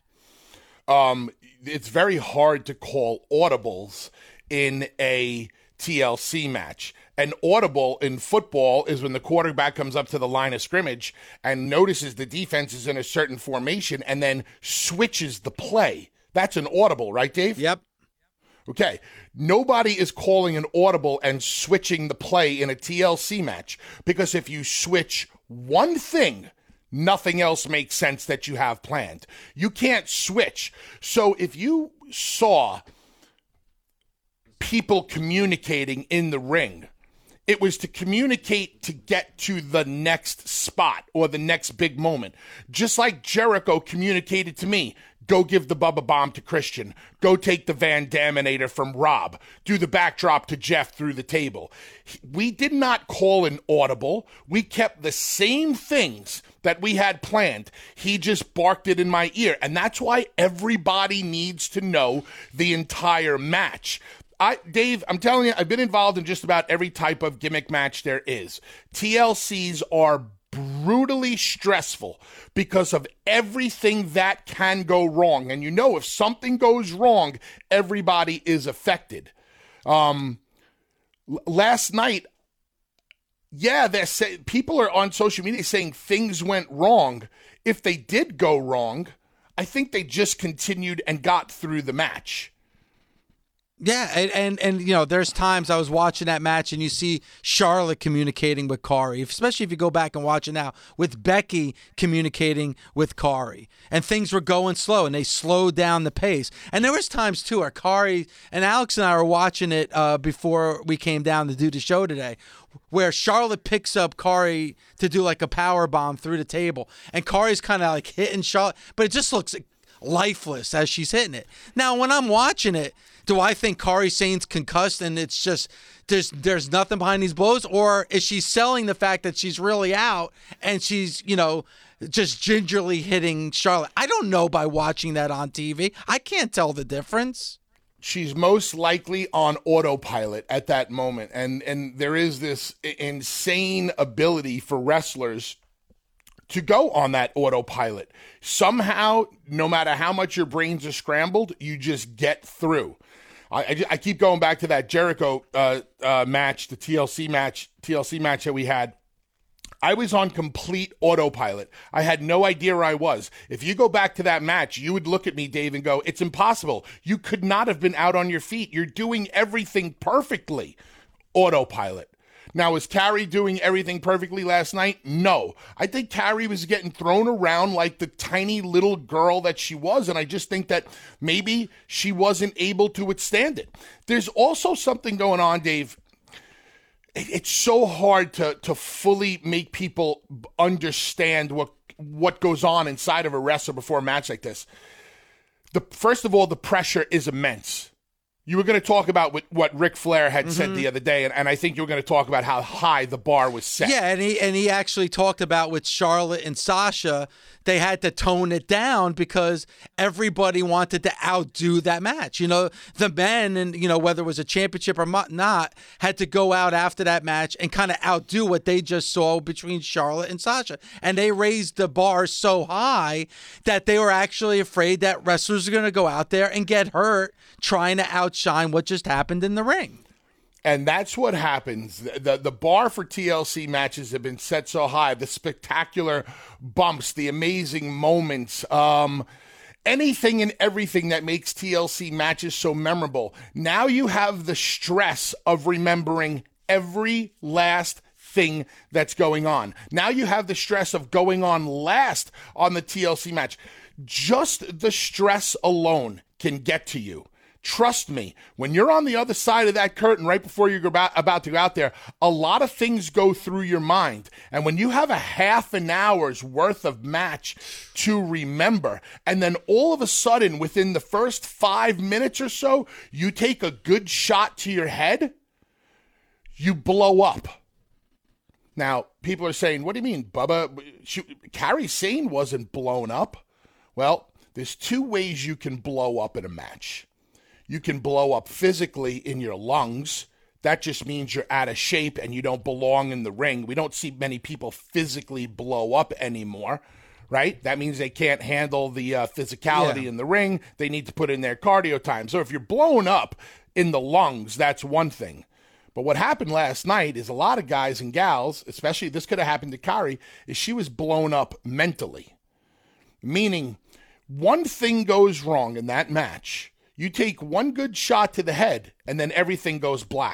Um, it's very hard to call audibles in a T L C match. An audible in football is when the quarterback comes up to the line of scrimmage and notices the defense is in a certain formation and then switches the play. That's an audible, right, Dave? Yep. Okay. Nobody is calling an audible and switching the play in a T L C match, because if you switch one thing nothing else makes sense that you have planned. You can't switch. So if you saw people communicating in the ring, it was to communicate to get to the next spot or the next big moment. Just like Jericho communicated to me, go give the Bubba Bomb to Christian. Go take the Van Daminator from Rob. Do the backdrop to Jeff through the table. We did not call an audible. We kept the same things that we had planned. He just barked it in my ear. And that's why everybody needs to know the entire match. I, Dave, I'm telling you, I've been involved in just about every type of gimmick match there is. T L Cs are brutally stressful because of everything that can go wrong. And you know, if something goes wrong, everybody is affected. Um, l- last night, yeah, they're say- people are on social media saying things went wrong. If they did go wrong, I think they just continued and got through the match. Yeah, and, and and you know, there's times I was watching that match and you see Charlotte communicating with Kari, especially if you go back and watch it now, with Becky communicating with Kari. And things were going slow, and they slowed down the pace. And there was times, too, where Kari and Alex and I were watching it uh, before we came down to do the show today, where Charlotte picks up Kari to do like a power bomb through the table. And Kari's kind of like hitting Charlotte, but it just looks lifeless as she's hitting it. Now, when I'm watching it, do I think Kari Sane's concussed and it's just there's there's nothing behind these blows? Or is she selling the fact that she's really out and she's, you know, just gingerly hitting Charlotte? I don't know by watching that on T V. I can't tell the difference. She's most likely on autopilot at that moment. And, and there is this insane ability for wrestlers to go on that autopilot. Somehow, no matter how much your brains are scrambled, you just get through. I, I, I keep going back to that Jericho uh, uh, match, the T L C match, T L C match that we had. I was on complete autopilot. I had no idea where I was. If you go back to that match, you would look at me, Dave, and go, it's impossible. You could not have been out on your feet. You're doing everything perfectly. Autopilot. Now, was Kari doing everything perfectly last night? No. I think Kari was getting thrown around like the tiny little girl that she was, and I just think that maybe she wasn't able to withstand it. There's also something going on, Dave. It's so hard to, to fully make people understand what what goes on inside of a wrestler before a match like this. The First of all, the pressure is immense. You were going to talk about what, what Ric Flair had mm-hmm. said the other day, and, and I think you were going to talk about how high the bar was set. Yeah, and he and he actually talked about with Charlotte and Sasha, they had to tone it down because everybody wanted to outdo that match. You know, the men, and you know, whether it was a championship or not, had to go out after that match and kind of outdo what they just saw between Charlotte and Sasha. And they raised the bar so high that they were actually afraid that wrestlers are going to go out there and get hurt trying to outshine what just happened in the ring. And that's what happens. The, the the bar for T L C matches have been set so high. The spectacular bumps, the amazing moments, um, anything and everything that makes T L C matches so memorable. Now you have the stress of remembering every last thing that's going on. Now you have the stress of going on last on the T L C match. Just the stress alone can get to you. Trust me, when you're on the other side of that curtain right before you're about, about to go out there, a lot of things go through your mind. And when you have a half an hour's worth of match to remember, and then all of a sudden, within the first five minutes or so, you take a good shot to your head, you blow up. Now, people are saying, what do you mean, Bubba? She, Kari Sane wasn't blown up. Well, there's two ways you can blow up in a match. You can blow up physically in your lungs. That just means you're out of shape and you don't belong in the ring. We don't see many people physically blow up anymore, right? That means they can't handle the uh, physicality yeah. in the ring. They need to put in their cardio time. So if you're blown up in the lungs, that's one thing. But what happened last night is a lot of guys and gals, especially this could have happened to Kari, is she was blown up mentally. Meaning, one thing goes wrong in that match. You take one good shot to the head, and then everything goes black.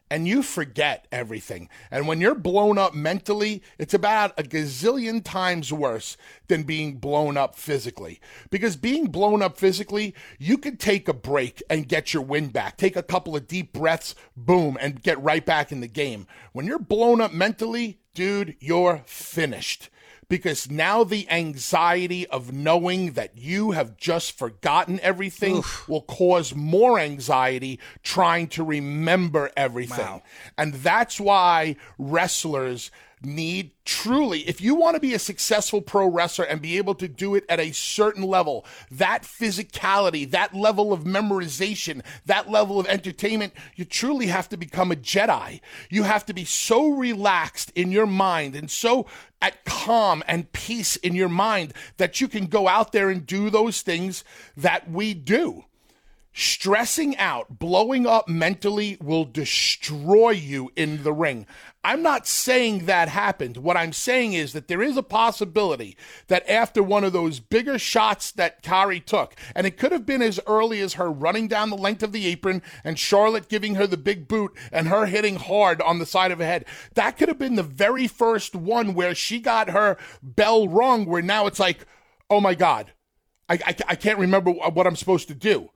and you forget everything. And when you're blown up mentally, it's about a gazillion times worse than being blown up physically. Because being blown up physically, you could take a break and get your win back. Take a couple of deep breaths, boom, and get right back in the game. When you're blown up mentally, dude, you're finished. Because now the anxiety of knowing that you have just forgotten everything Oof. will cause more anxiety trying to remember everything. Wow. And that's why wrestlers need truly, if you want to be a successful pro wrestler and be able to do it at a certain level, that physicality, that level of memorization, that level of entertainment, you truly have to become a Jedi. You have to be so relaxed in your mind and so at calm and peace in your mind that you can go out there and do those things that we do. Stressing out, blowing up mentally will destroy you in the ring. I'm not saying that happened. What I'm saying is that there is a possibility that after one of those bigger shots that Kairi took, and it could have been as early as her running down the length of the apron and Charlotte giving her the big boot and her hitting hard on the side of her head, that could have been the very first one where she got her bell rung, where now it's like, oh my God, I, I, I can't remember what I'm supposed to do.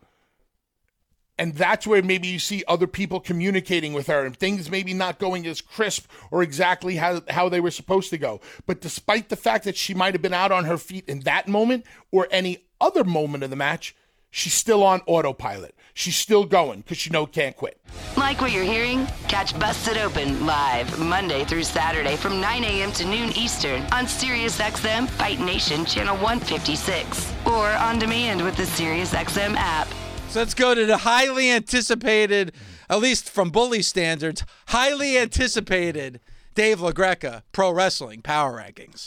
And that's where maybe you see other people communicating with her and things maybe not going as crisp or exactly how, how they were supposed to go. But despite the fact that she might have been out on her feet in that moment or any other moment of the match, she's still on autopilot. She's still going because she knows can't quit. Like what you're hearing? Catch Busted Open live Monday through Saturday from nine a.m. to noon Eastern on SiriusXM Fight Nation Channel one fifty-six or on demand with the SiriusXM app. So let's go to the highly anticipated, at least from Bully standards, highly anticipated Dave LaGreca Pro Wrestling Power Rankings.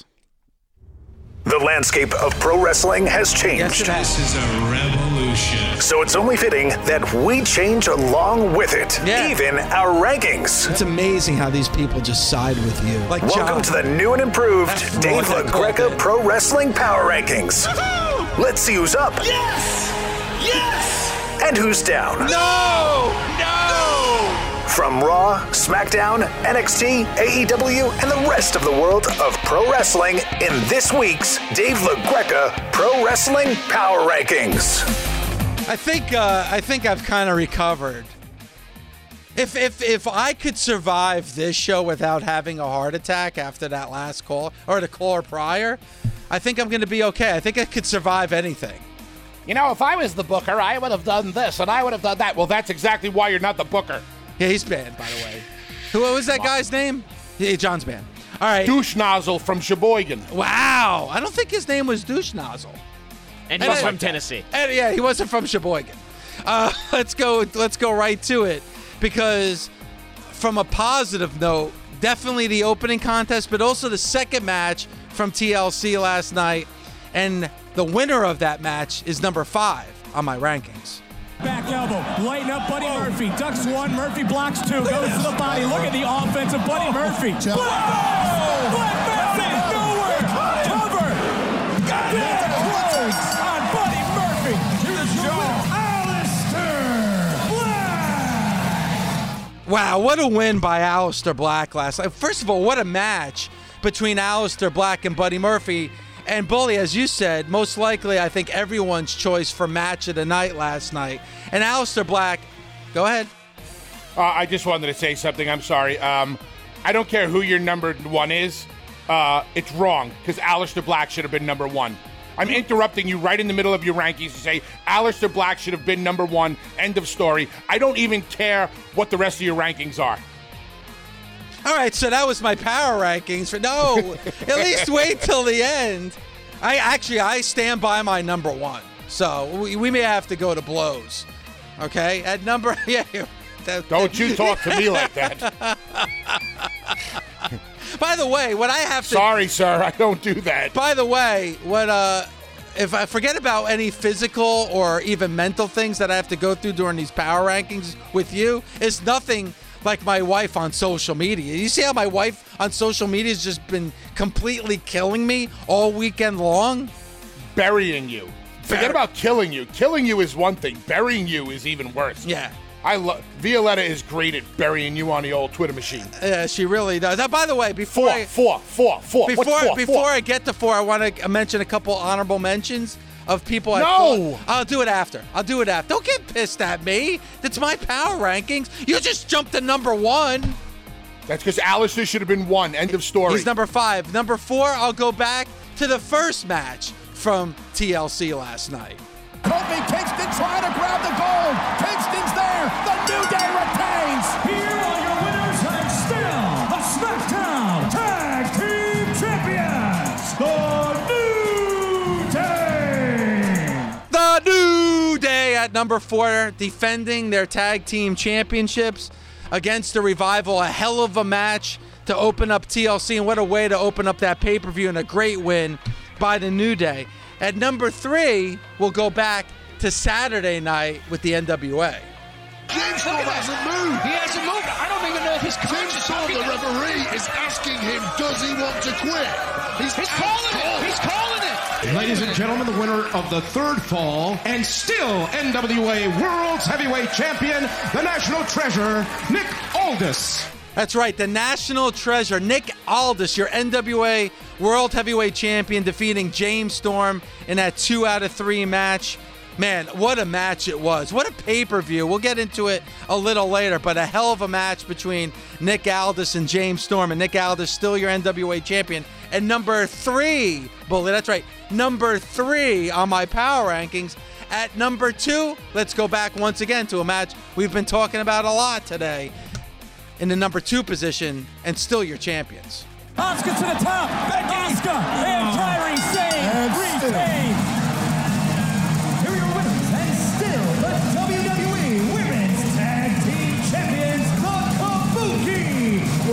The landscape of pro wrestling has changed. Yes, it has. This is a revolution. So it's only fitting that we change along with it, yeah. even our rankings. It's amazing how these people just side with you. Like Welcome John. to the new and improved That's Dave LaGreca Pro Wrestling Power Rankings. Woo-hoo! Let's see who's up. Yes! Yes! And who's down. No! No! From Raw, SmackDown, N X T, A E W, and the rest of the world of pro wrestling in this week's Dave LaGreca Pro Wrestling Power Rankings. I think uh, I think I've kind of recovered. If if if I could survive this show without having a heart attack after that last call or the caller prior, I think I'm going to be okay. I think I could survive anything. You know, if I was the booker, I would have done this and I would have done that. Well, that's exactly why you're not the booker. Yeah, he's banned, by the way. Who what was that guy's name? Yeah, John's banned. All right. Douche Nozzle from Sheboygan. Wow. I don't think his name was Douche Nozzle. And he's from Tennessee. And yeah, he wasn't from Sheboygan. Uh, let's go. Let's go right to it, because from a positive note, definitely the opening contest, but also the second match from T L C last night, and the winner of that match is number five on my rankings. Back elbow, lighten up Buddy Murphy. Ducks one, Murphy blocks two, goes to the body. Look at the offense of Buddy Murphy. Black, Black Murphy, nowhere. Cover. Got it. Close on Buddy Murphy. Here's Joe. Aleister Black. Wow, what a win by Aleister Black last night. First of all, what a match between Aleister Black and Buddy Murphy. And Bully, as you said, most likely, I think, everyone's choice for match of the night last night. And Aleister Black, go ahead. Uh, I just wanted to say something. I'm sorry. Um, I don't care who your number one is. Uh, it's wrong, because Aleister Black should have been number one. I'm interrupting you right in the middle of your rankings to say Aleister Black should have been number one. End of story. I don't even care what the rest of your rankings are. All right, so that was my power rankings. For no, at least wait till the end. I actually, I stand by my number one. So we, we may have to go to blows. Okay, at number yeah. That, don't you talk to me like that. By the way, what I have to. Sorry, sir, I don't do that. By the way, what uh, if I forget about any physical or even mental things that I have to go through during these power rankings with you, it's nothing like my wife on social media. You see how my wife on social media has just been completely killing me all weekend long? Burying you. Forget Bur- about killing you. Killing you is one thing. Burying you is even worse. Yeah. I love Violetta is great at burying you on the old Twitter machine. Yeah, she really does. Now, by the way, before Four, I, four, four, four. before What's four? before Four. I get to four, I want to mention a couple honorable mentions of people. I No! thought- I'll do it after. I'll do it after. Don't get pissed at me. That's my power rankings. You just jumped to number one. That's because Alistair should have been one. End of story. He's number five. Number four, I'll go back to the first match from T L C last night. Kofi Kingston trying to grab the gold. Kingston's there. The New Day retains. Here are your winners and still the SmackDown Tag Team Champions, the New Day. The New Day at number four, defending their tag team championships against the Revival. A hell of a match to open up T L C, and what a way to open up that pay-per-view, and a great win by the New Day. At number three, we'll go back to Saturday night with the N W A. James Storm hasn't moved. He hasn't moved. I don't even know if he's James Storm, the referee, is asking him, does he want to quit? He's, he's calling it. He's calling it. Ladies and gentlemen, the winner of the third fall and still N W A World's Heavyweight Champion, the National Treasure, Nick Aldis. That's right, the National Treasure, Nick Aldis, your N W A World Heavyweight Champion, defeating James Storm in that two out of three match. Man, what a match it was. What a pay-per-view. We'll get into it a little later, but a hell of a match between Nick Aldis and James Storm. And Nick Aldis still your N W A champion. And number three, Bully, that's right, number three on my power rankings. At number two, let's go back once again to a match we've been talking about a lot today. In the number two position, and still your champions. Asuka to the top. Asuka and Kairi Sane retain. Here are your winners and still the W W E Women's Tag Team Champions, the Kabuki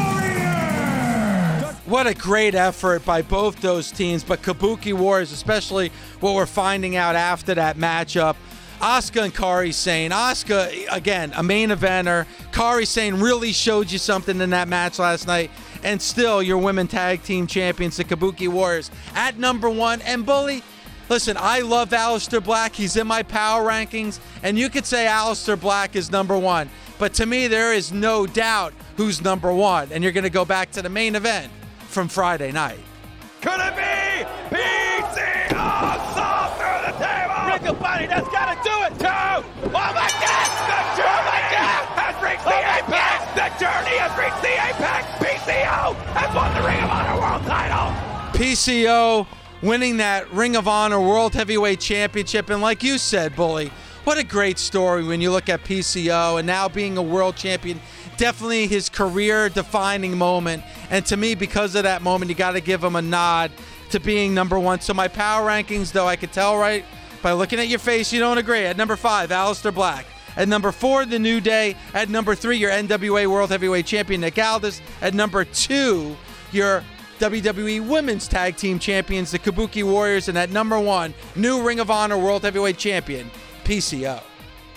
Warriors. What a great effort by both those teams, but Kabuki Warriors, especially what we're finding out after that matchup. Asuka and Kairi Sane. Asuka, again, a main eventer. Kairi Sane really showed you something in that match last night. And still, your women tag team champions, the Kabuki Warriors, at number one. And Bully, listen, I love Aleister Black. He's in my power rankings. And you could say Aleister Black is number one. But to me, there is no doubt who's number one. And you're going to go back to the main event from Friday night. Could it be P C O saw through the table? Riccoboni, that's got to do it, too. Oh, my God. The journey has reached the apex. The journey has reached the apex. P C O has won the Ring of Honor World title. P C O winning that Ring of Honor World Heavyweight Championship. And like you said, Bully, what a great story when you look at P C O and now being a world champion. Definitely his career-defining moment. And to me, because of that moment, you got to give him a nod to being number one. So my power rankings, though, I could tell right by looking at your face, you don't agree. At number five, Aleister Black. At number four, The New Day. At number three, your N W A World Heavyweight Champion, Nick Aldis. At number two, your W W E Women's Tag Team Champions, the Kabuki Warriors. And at number one, new Ring of Honor World Heavyweight Champion, P C O.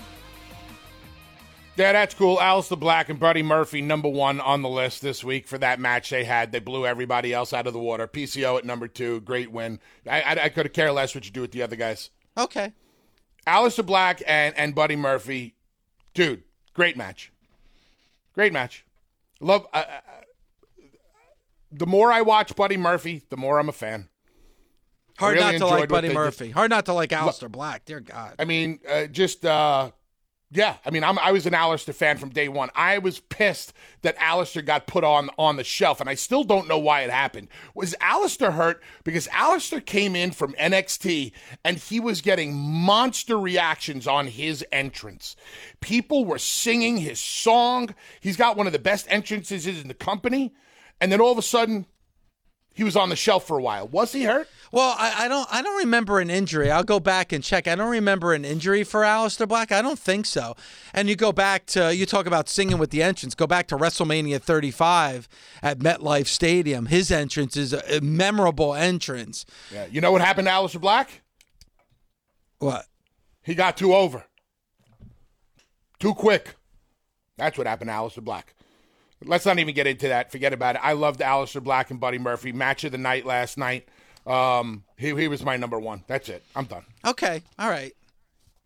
Yeah, that's cool. Aleister Black and Buddy Murphy, number one on the list this week for that match they had. They blew everybody else out of the water. P C O at number two, great win. I, I, I could have cared less what you do with the other guys. Okay. Aleister Black and, and Buddy Murphy, dude, great match. Great match. Love. Uh, uh, the more I watch Buddy Murphy, the more I'm a fan. Hard really not to like Buddy did. Murphy. Hard not to like Aleister Black. Dear God. I mean, uh, just, uh, yeah. I mean, I'm, I was an Aleister fan from day one. I was pissed that Aleister got put on, on the shelf, and I still don't know why it happened. Was Aleister hurt? Because Aleister came in from N X T, and he was getting monster reactions on his entrance. People were singing his song. He's got one of the best entrances in the company. And then all of a sudden, he was on the shelf for a while. Was he hurt? Well, I, I don't I don't remember an injury. I'll go back and check. I don't remember an injury for Aleister Black. I don't think so. And you go back to, you talk about singing with the entrance, go back to WrestleMania thirty-five at MetLife Stadium. His entrance is a, a memorable entrance. Yeah. You know what happened to Aleister Black? What? He got too over. Too quick. That's what happened to Aleister Black. Let's not even get into that. Forget about it. I loved Aleister Black and Buddy Murphy. Match of the night last night. Um, he, he was my number one. That's it. I'm done. Okay. All right.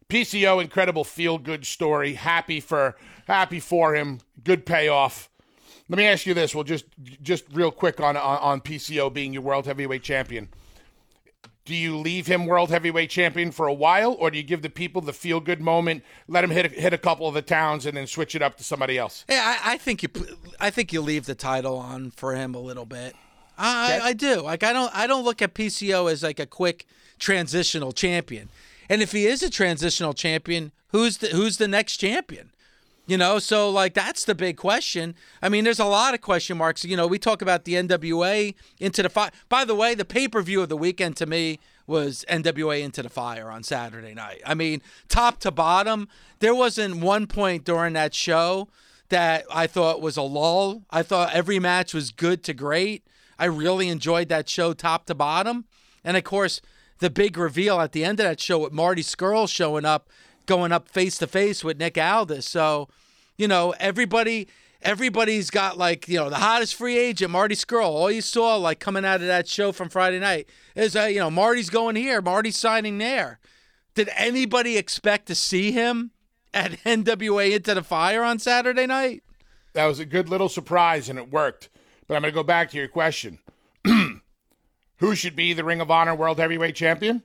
P C O, incredible feel-good story. Happy for happy for him. Good payoff. Let me ask you this. Well, just just real quick on, on, on P C O being your world heavyweight champion. Do you leave him world heavyweight champion for a while, or do you give the people the feel-good moment, let him hit a, hit a couple of the towns, and then switch it up to somebody else? Yeah, I, I think you I think you leave the title on for him a little bit. I, I, I do. Like I don't I don't look at P C O as like a quick transitional champion. And if he is a transitional champion, who's the who's the next champion? You know, so like that's the big question. I mean, there's a lot of question marks. You know, we talk about the N W A Into the Fire. By the way, the pay-per-view of the weekend to me was N W A Into the Fire on Saturday night. I mean, top to bottom, there wasn't one point during that show that I thought was a lull. I thought every match was good to great. I really enjoyed that show top to bottom. And, of course, the big reveal at the end of that show with Marty Scurll showing up, going up face-to-face with Nick Aldis. So, you know, everybody, everybody's got, like, you know, the hottest free agent, Marty Scurll. All you saw, like, coming out of that show from Friday night is, uh, you know, Marty's going here, Marty's signing there. Did anybody expect to see him at N W A Into the Fire on Saturday night? That was a good little surprise, and it worked. But I'm going to go back to your question. Who should be the Ring of Honor World Heavyweight Champion?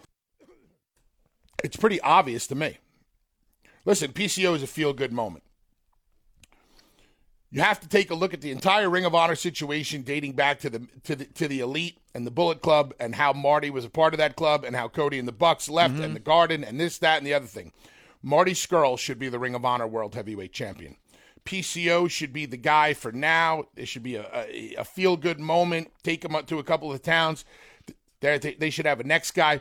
It's pretty obvious to me. Listen, P C O is a feel-good moment. You have to take a look at the entire Ring of Honor situation dating back to the to the to the Elite and the Bullet Club and how Marty was a part of that club and how Cody and the Bucks left mm-hmm. and the Garden and this, that, and the other thing. Marty Scurll should be the Ring of Honor World Heavyweight Champion. P C O should be the guy for now. It should be a, a, a feel-good moment. Take him up to a couple of towns. They, they should have a next guy.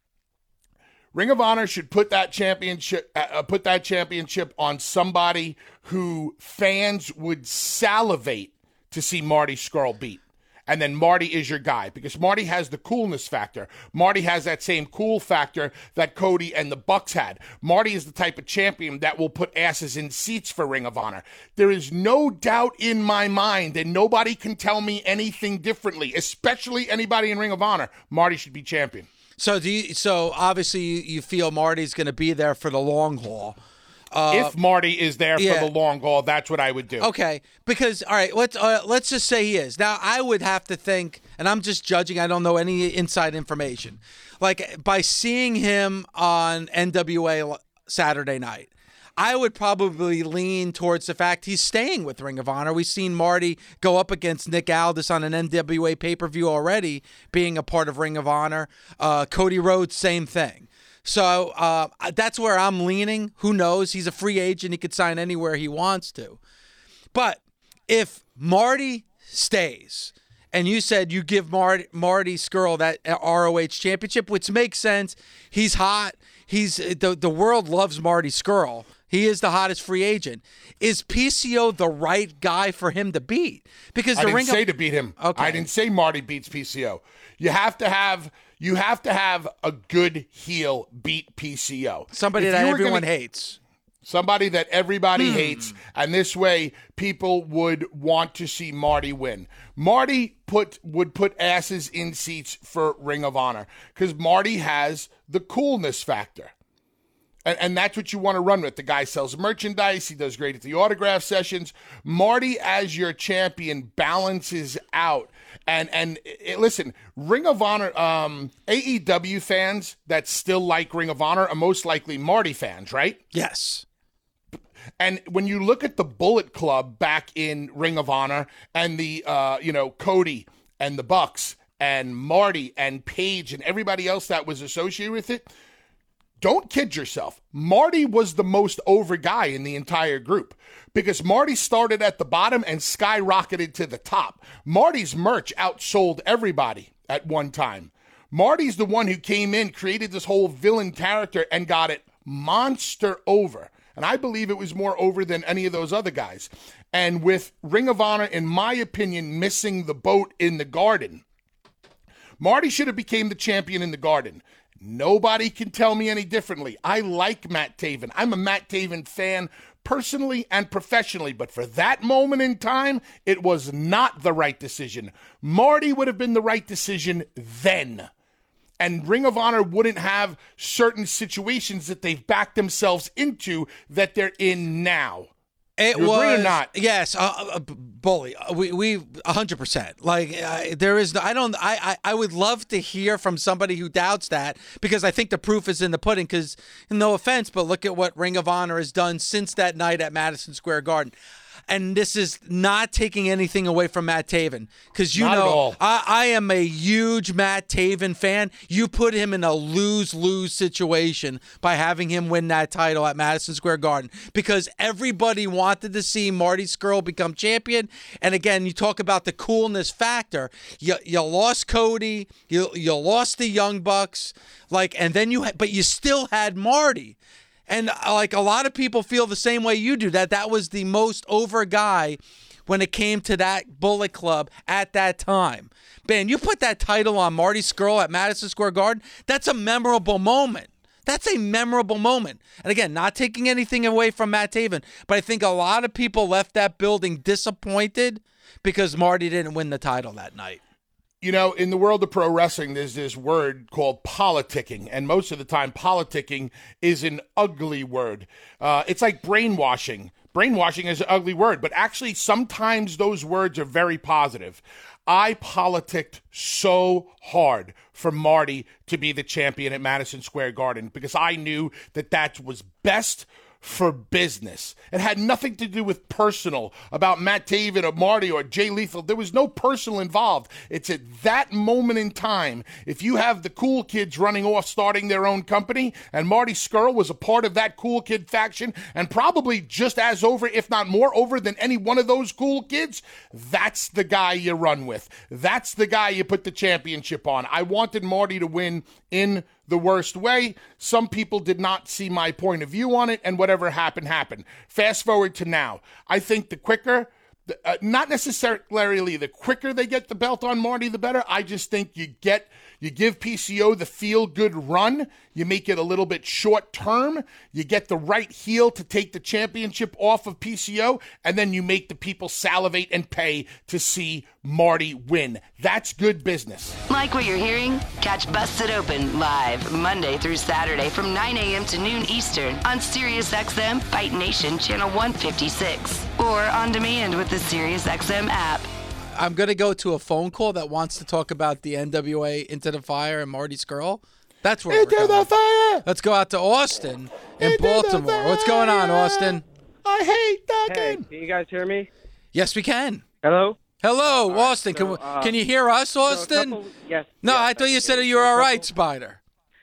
Ring of Honor should put that championship uh, put that championship on somebody who fans would salivate to see Marty Scurll beat. And then Marty is your guy because Marty has the coolness factor. Marty has that same cool factor that Cody and the Bucks had. Marty is the type of champion that will put asses in seats for Ring of Honor. There is no doubt in my mind, and nobody can tell me anything differently, especially anybody in Ring of Honor. Marty should be champion. So do you, so obviously you, you feel Marty's going to be there for the long haul. Uh, if Marty is there yeah. for the long haul, that's what I would do. Okay, because all right, let's uh, let's just say he is. Now I would have to think, and I'm just judging. I don't know any inside information. Like by seeing him on N W A Saturday night, I would probably lean towards the fact he's staying with Ring of Honor. We've seen Marty go up against Nick Aldis on an N W A pay-per-view already, being a part of Ring of Honor. Uh, Cody Rhodes, same thing. So uh, that's where I'm leaning. Who knows? He's a free agent. He could sign anywhere he wants to. But if Marty stays, and you said you give Marty, Marty Scurll that R O H championship, which makes sense. He's hot. He's the, the world loves Marty Scurll. He is the hottest free agent. Is P C O the right guy for him to beat? Because the I didn't Ring say of- to beat him. Okay. I didn't say Marty beats P C O. You have to have you have to have a good heel beat P C O. Somebody if that everyone gonna, hates. Somebody that everybody hmm. hates, and this way people would want to see Marty win. Marty put would put asses in seats for Ring of Honor because Marty has the coolness factor. And, and that's what you want to run with. The guy sells merchandise. He does great at the autograph sessions. Marty, as your champion, balances out. And and it, listen, Ring of Honor, um, A E W fans that still like Ring of Honor are most likely Marty fans, right? Yes. And when you look at the Bullet Club back in Ring of Honor and the, uh, you know, Cody and the Bucks and Marty and Paige and everybody else that was associated with it, don't kid yourself. Marty was the most over guy in the entire group because Marty started at the bottom and skyrocketed to the top. Marty's merch outsold everybody at one time. Marty's the one who came in, created this whole villain character, and got it monster over. And I believe it was more over than any of those other guys. And with Ring of Honor, in my opinion, missing the boat in the Garden, Marty should have became the champion in the Garden. Nobody can tell me any differently. I like Matt Taven. I'm a Matt Taven fan personally and professionally, but for that moment in time, it was not the right decision. Marty would have been the right decision then. And Ring of Honor wouldn't have certain situations that they've backed themselves into that they're in now. It you was agree or not? Yes, uh, uh, Bully. We we a hundred percent. Like uh, there is. No, I don't. I, I I would love to hear from somebody who doubts that, because I think the proof is in the pudding. Because no offense, but look at what Ring of Honor has done since that night at Madison Square Garden. And this is not taking anything away from Matt Taven, because you Not at know all. I, I am a huge Matt Taven fan. You put him in a lose-lose situation by having him win that title at Madison Square Garden, because everybody wanted to see Marty Scurll become champion. And again, you talk about the coolness factor. You you lost Cody, you you lost the Young Bucks, like, and then you but you still had Marty. And like a lot of people feel the same way you do, that that was the most over guy when it came to that Bullet Club at that time. Man, you put that title on Marty Scurll at Madison Square Garden, that's a memorable moment. That's a memorable moment. And again, not taking anything away from Matt Taven, but I think a lot of people left that building disappointed because Marty didn't win the title that night. You know, in the world of pro wrestling, there's this word called politicking, and most of the time, politicking is an ugly word. Uh, it's like brainwashing. Brainwashing is an ugly word, but actually, sometimes those words are very positive. I politicked so hard for Marty to be the champion at Madison Square Garden because I knew that that was best for business. It had nothing to do with personal about Matt Taven or Marty or Jay Lethal. There was no personal involved. It's at that moment in time, if you have the cool kids running off starting their own company, and Marty Scurll was a part of that cool kid faction and probably just as over, if not more over than any one of those cool kids, that's the guy you run with. That's the guy you put the championship on. I wanted Marty to win in the worst way. Some people did not see my point of view on it, and whatever happened, happened. Fast forward to now. I think the quicker, uh, not necessarily the quicker they get the belt on Marty, the better. I just think you get, you give P C O the feel-good run. You make it a little bit short-term. You get the right heel to take the championship off of P C O, and then you make the people salivate and pay to see Marty win. That's good business. Like what you're hearing? Catch Busted Open live Monday through Saturday from nine a.m. to noon Eastern on SiriusXM Fight Nation Channel one fifty-six or on demand with the SiriusXM app. I'm going to go to a phone call that wants to talk about the N W A Into the Fire and Marty Scurll. That's where Into we're going. the fire! Let's go out to Austin in Into Baltimore. What's going on, Austin? I hate ducking. Hey, can you guys hear me? Yes, we can. Hello? Hello, Right, Austin. so, can, uh, can you hear us, so a Austin? couple, yes. No, yes, I thought you said can. you were So a all couple- right, Spider.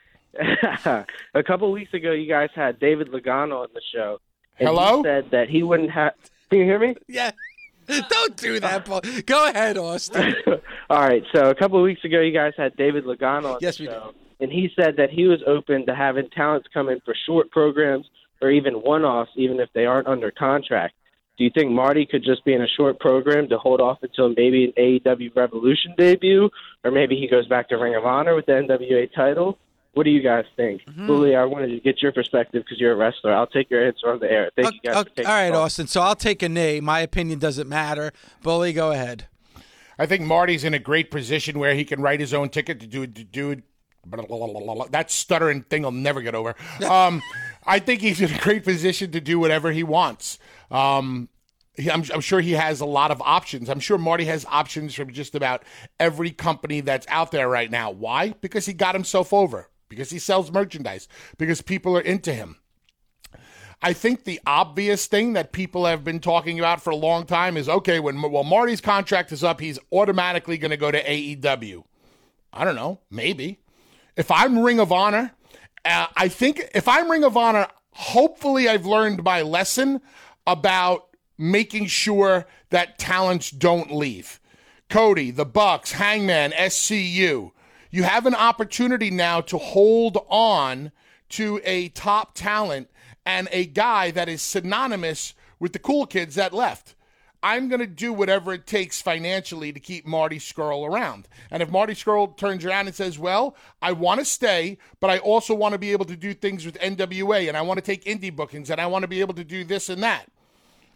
A couple weeks ago, you guys had David Logano on the show. And Hello? He said that he wouldn't have. Can you hear me? Yeah. Don't do that, Paul. Go ahead, Austin. All right. So a couple of weeks ago, you guys had David Logano on Yes, the we show, and he said that he was open to having talents come in for short programs or even one-offs, even if they aren't under contract. Do you think Marty could just be in a short program to hold off until maybe an A E W Revolution debut, or maybe he goes back to Ring of Honor with the N W A title? What do you guys think? Mm-hmm. Bully, I wanted to get your perspective because you're a wrestler. I'll take your answer on the air. Thank Okay, you guys okay, for taking all right, the call. Austin. So I'll take a nay. My opinion doesn't matter. Bully, go ahead. I think Marty's in a great position where he can write his own ticket to do to do it. That stuttering thing I'll never get over. Um, I think he's in a great position to do whatever he wants. Um, he, I'm, I'm sure he has a lot of options. I'm sure Marty has options from just about every company that's out there right now. Why? Because he got himself over. Because he sells merchandise. Because people are into him. I think the obvious thing that people have been talking about for a long time is, okay, when well Marty's contract is up, he's automatically going to go to A E W. I don't know, maybe. If I'm Ring of Honor, uh, I think if I'm Ring of Honor, hopefully I've learned my lesson about making sure that talents don't leave. Cody, the Bucks, Hangman, S C U. You have an opportunity now to hold on to a top talent and a guy that is synonymous with the cool kids that left. I'm going to do whatever it takes financially to keep Marty Scurll around. And if Marty Scurll turns around and says, well, I want to stay, but I also want to be able to do things with N W A, and I want to take indie bookings, and I want to be able to do this and that,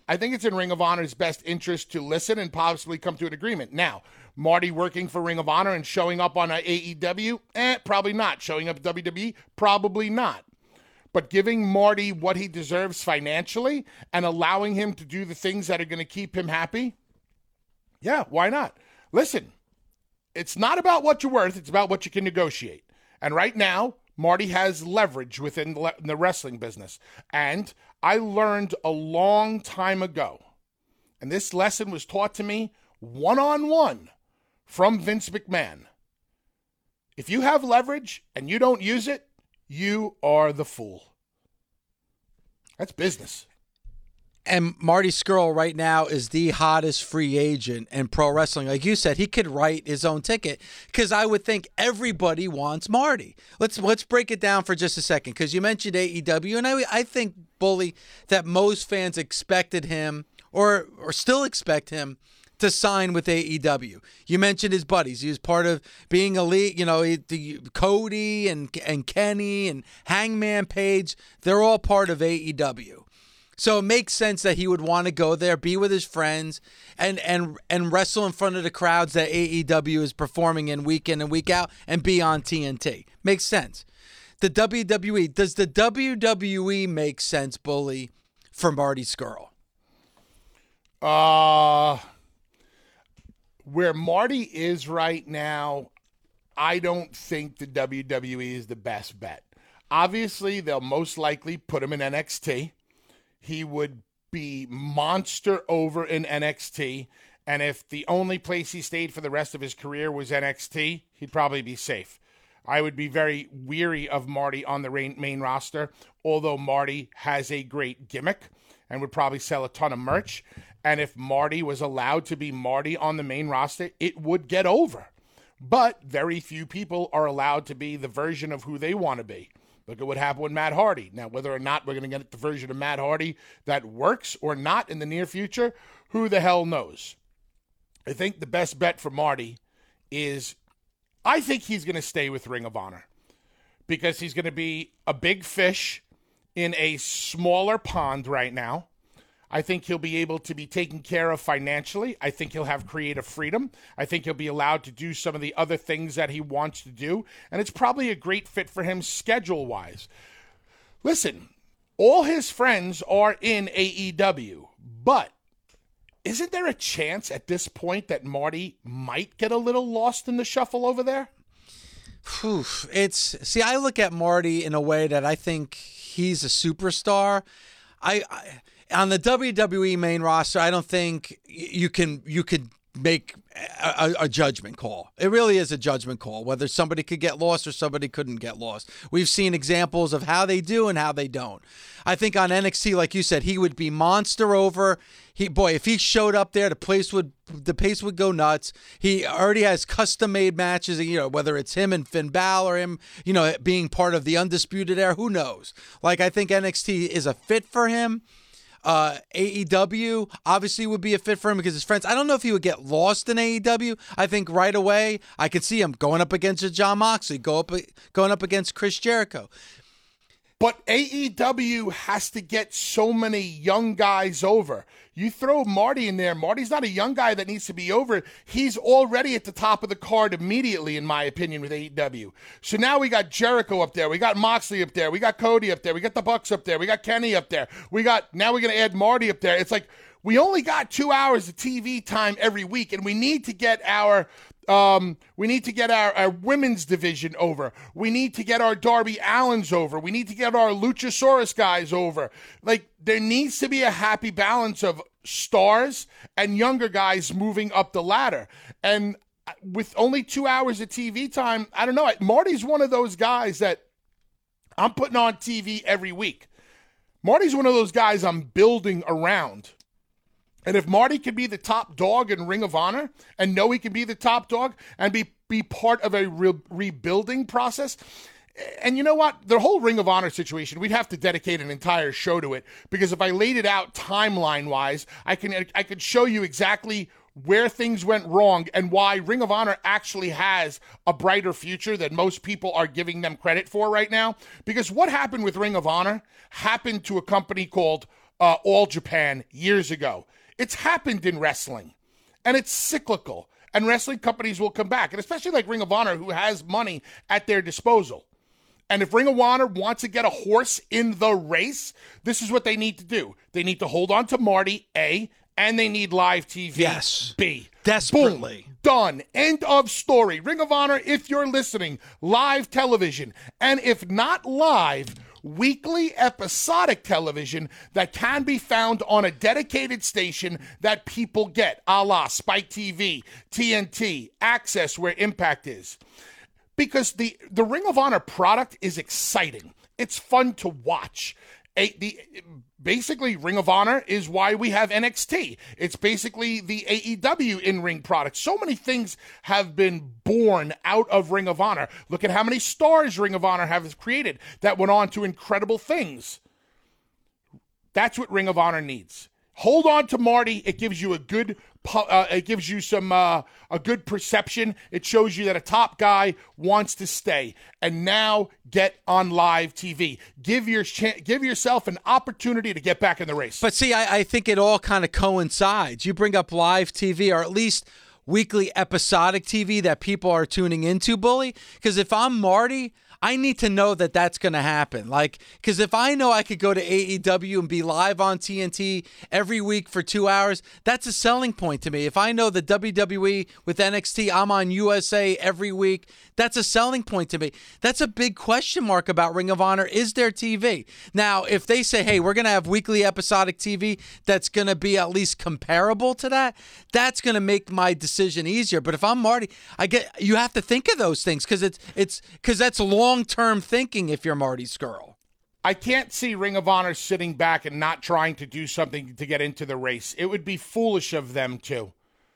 I think it's in Ring of Honor's best interest to listen and possibly come to an agreement. Now, Marty working for Ring of Honor and showing up on a A E W? Eh, probably not. Showing up at W W E? Probably not. But giving Marty what he deserves financially and allowing him to do the things that are going to keep him happy? Yeah, why not? Listen, it's not about what you're worth. It's about what you can negotiate. And right now, Marty has leverage within the wrestling business. And I learned a long time ago, and this lesson was taught to me one-on-one from Vince McMahon. If you have leverage and you don't use it, you are the fool. That's business. And Marty Scurll right now is the hottest free agent in pro wrestling. Like you said, he could write his own ticket because I would think everybody wants Marty. Let's let's break it down for just a second because you mentioned A E W, and I I think, Bully, that most fans expected him or or still expect him to sign with A E W. You mentioned his buddies. He was part of being elite. You know, the Cody and and Kenny and Hangman Page. They're all part of A E W. So it makes sense that he would want to go there, be with his friends, and and and wrestle in front of the crowds that A E W is performing in week in and week out, and be on T N T. Makes sense. The W W E, does the W W E make sense, Bully, for Marty Scurll? Uh, where Marty is right now, I don't think the W W E is the best bet. Obviously, they'll most likely put him in N X T. He would be monster over in N X T, and if the only place he stayed for the rest of his career was N X T, he'd probably be safe. I would be very weary of Marty on the main roster, although Marty has a great gimmick and would probably sell a ton of merch. And if Marty was allowed to be Marty on the main roster, it would get over. But very few people are allowed to be the version of who they want to be. Look at what happened with Matt Hardy. Now, whether or not we're going to get the version of Matt Hardy that works or not in the near future, who the hell knows? I think the best bet for Marty is, I think he's going to stay with Ring of Honor because he's going to be a big fish in a smaller pond right now. I think he'll be able to be taken care of financially. I think he'll have creative freedom. I think he'll be allowed to do some of the other things that he wants to do. And it's probably a great fit for him schedule-wise. Listen, all his friends are in A E W, but isn't there a chance at this point that Marty might get a little lost in the shuffle over there? Whew. It's see, I look at Marty in a way that I think he's a superstar. I, I on the W W E main roster, I don't think you can you could make a, a judgment call. It really is a judgment call, whether somebody could get lost or somebody couldn't get lost. We've seen examples of how they do and how they don't. I think on N X T, like you said, he would be monster over. He boy, if he showed up there, the place would the pace would go nuts. He already has custom made matches, you know, whether it's him and Finn Balor, him, you know, being part of the Undisputed Era, who knows? Like, I think N X T is a fit for him. Uh, A E W obviously would be a fit for him because his friends. I don't know if he would get lost in A E W. I think right away I could see him going up against Jon Moxley, go up, going up against Chris Jericho. But A E W has to get so many young guys over. You throw Marty in there. Marty's not a young guy that needs to be over. He's already at the top of the card immediately, in my opinion, with A E W. So now we got Jericho up there. We got Moxley up there. We got Cody up there. We got the Bucks up there. We got Kenny up there. We got, now we're going to add Marty up there. It's like we only got two hours of T V time every week, and we need to get our Um, we need to get our, our women's division over. We need to get our Darby Allins over. We need to get our Luchasaurus guys over. Like, there needs to be a happy balance of stars and younger guys moving up the ladder. And with only two hours of T V time, I don't know. Marty's one of those guys that I'm putting on T V every week. Marty's one of those guys I'm building around. And if Marty could be the top dog in Ring of Honor and know he can be the top dog and be, be part of a re- rebuilding process, and you know what? The whole Ring of Honor situation, we'd have to dedicate an entire show to it, because if I laid it out timeline-wise, I can I could show you exactly where things went wrong and why Ring of Honor actually has a brighter future than most people are giving them credit for right now. Because what happened with Ring of Honor happened to a company called uh, All Japan years ago. It's happened in wrestling, and it's cyclical. And wrestling companies will come back, and especially like Ring of Honor, who has money at their disposal. And if Ring of Honor wants to get a horse in the race, this is what they need to do. They need to hold on to Marty, A, and they need live T V, yes. B. Desperately. Boom. Done. End of story. Ring of Honor, if you're listening, live television. And if not live, weekly episodic television that can be found on a dedicated station that people get, a la Spike T V, T N T, Access, where Impact is. Because the, the Ring of Honor product is exciting. It's fun to watch. A, the Basically, Ring of Honor is why we have N X T. It's basically the A E W in-ring product. So many things have been born out of Ring of Honor. Look at how many stars Ring of Honor has created that went on to incredible things. That's what Ring of Honor needs. Hold on to Marty. It gives you a good, uh, it gives you some uh, a good perception. It shows you that a top guy wants to stay. And now get on live T V. Give your ch- give yourself an opportunity to get back in the race. But see, I, I think it all kind of coincides. You bring up live T V, or at least weekly episodic T V that people are tuning into, Bully. Because if I'm Marty, I need to know that that's going to happen. Like, because if I know I could go to A E W and be live on T N T every week for two hours, that's a selling point to me. If I know the W W E with N X T, I'm on U S A every week, that's a selling point to me. That's a big question mark about Ring of Honor. Is there T V? Now, if they say, hey, we're going to have weekly episodic T V that's going to be at least comparable to that, that's going to make my decision easier. But if I'm Marty, I get you have to think of those things because it's it's because that's long. Long-term thinking if you're Marty Scurll. I can't see Ring of Honor sitting back and not trying to do something to get into the race. It would be foolish of them to.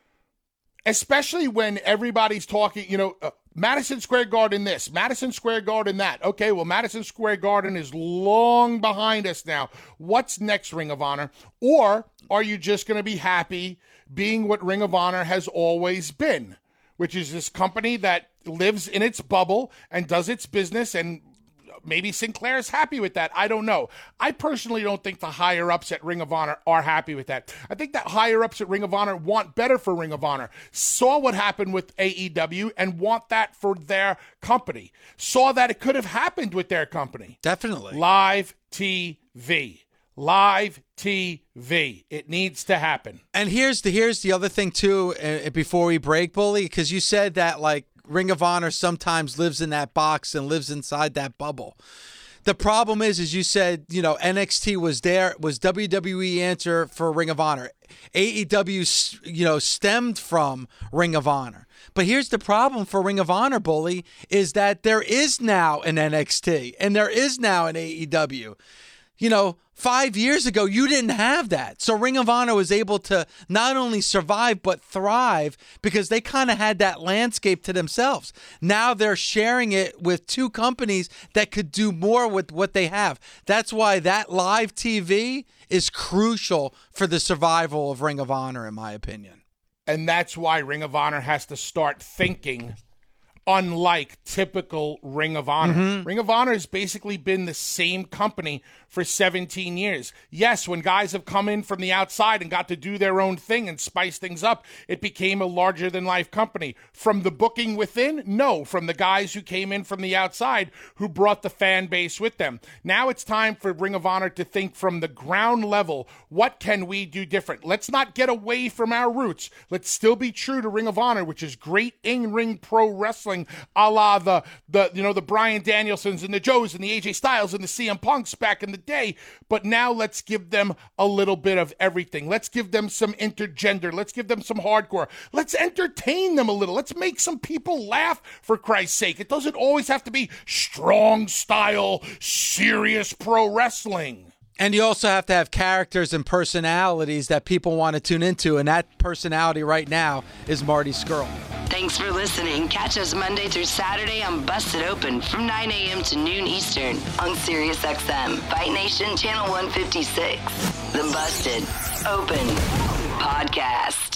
Especially when everybody's talking, you know, uh, Madison Square Garden this, Madison Square Garden that. Okay, well, Madison Square Garden is long behind us now. What's next, Ring of Honor? Or are you just going to be happy being what Ring of Honor has always been, which is this company that lives in its bubble and does its business, and maybe Sinclair is happy with that. I don't know. I personally don't think the higher-ups at Ring of Honor are happy with that. I think that higher-ups at Ring of Honor want better for Ring of Honor, saw what happened with A E W, and want that for their company. Saw that it could have happened with their company. Definitely. Live T V. Live T V. It needs to happen. And here's the here's the other thing too. Uh, before we break, Bully, because you said that like Ring of Honor sometimes lives in that box and lives inside that bubble. The problem is, as you said, you know, N X T was there, was W W E answer for Ring of Honor. A E W, you know, stemmed from Ring of Honor. But here's the problem for Ring of Honor, Bully, is that there is now an N X T and there is now an A E W. You know, five years ago, you didn't have that. So Ring of Honor was able to not only survive, but thrive because they kind of had that landscape to themselves. Now they're sharing it with two companies that could do more with what they have. That's why that live T V is crucial for the survival of Ring of Honor, in my opinion. And that's why Ring of Honor has to start thinking unlike typical Ring of Honor. Mm-hmm. Ring of Honor has basically been the same company for seventeen years. Yes, when guys have come in from the outside and got to do their own thing and spice things up, it became a larger-than-life company. From the booking within? No. From the guys who came in from the outside who brought the fan base with them. Now it's time for Ring of Honor to think from the ground level, what can we do different? Let's not get away from our roots. Let's still be true to Ring of Honor, which is great in-ring pro wrestling, a la the, the you know, the Bryan Danielsons and the Joes and the A J Styles and the C M Punks back in the day. But now let's give them a little bit of everything. Let's give them some intergender. Let's give them some hardcore. Let's entertain them a little. Let's make some people laugh, for Christ's sake. It doesn't always have to be strong style, serious pro wrestling. And you also have to have characters and personalities that people want to tune into, and that personality right now is Marty Scurll. Thanks for listening. Catch us Monday through Saturday on Busted Open from nine a.m. to noon Eastern on Sirius X M, Fight Nation Channel one fifty-six. The Busted Open Podcast.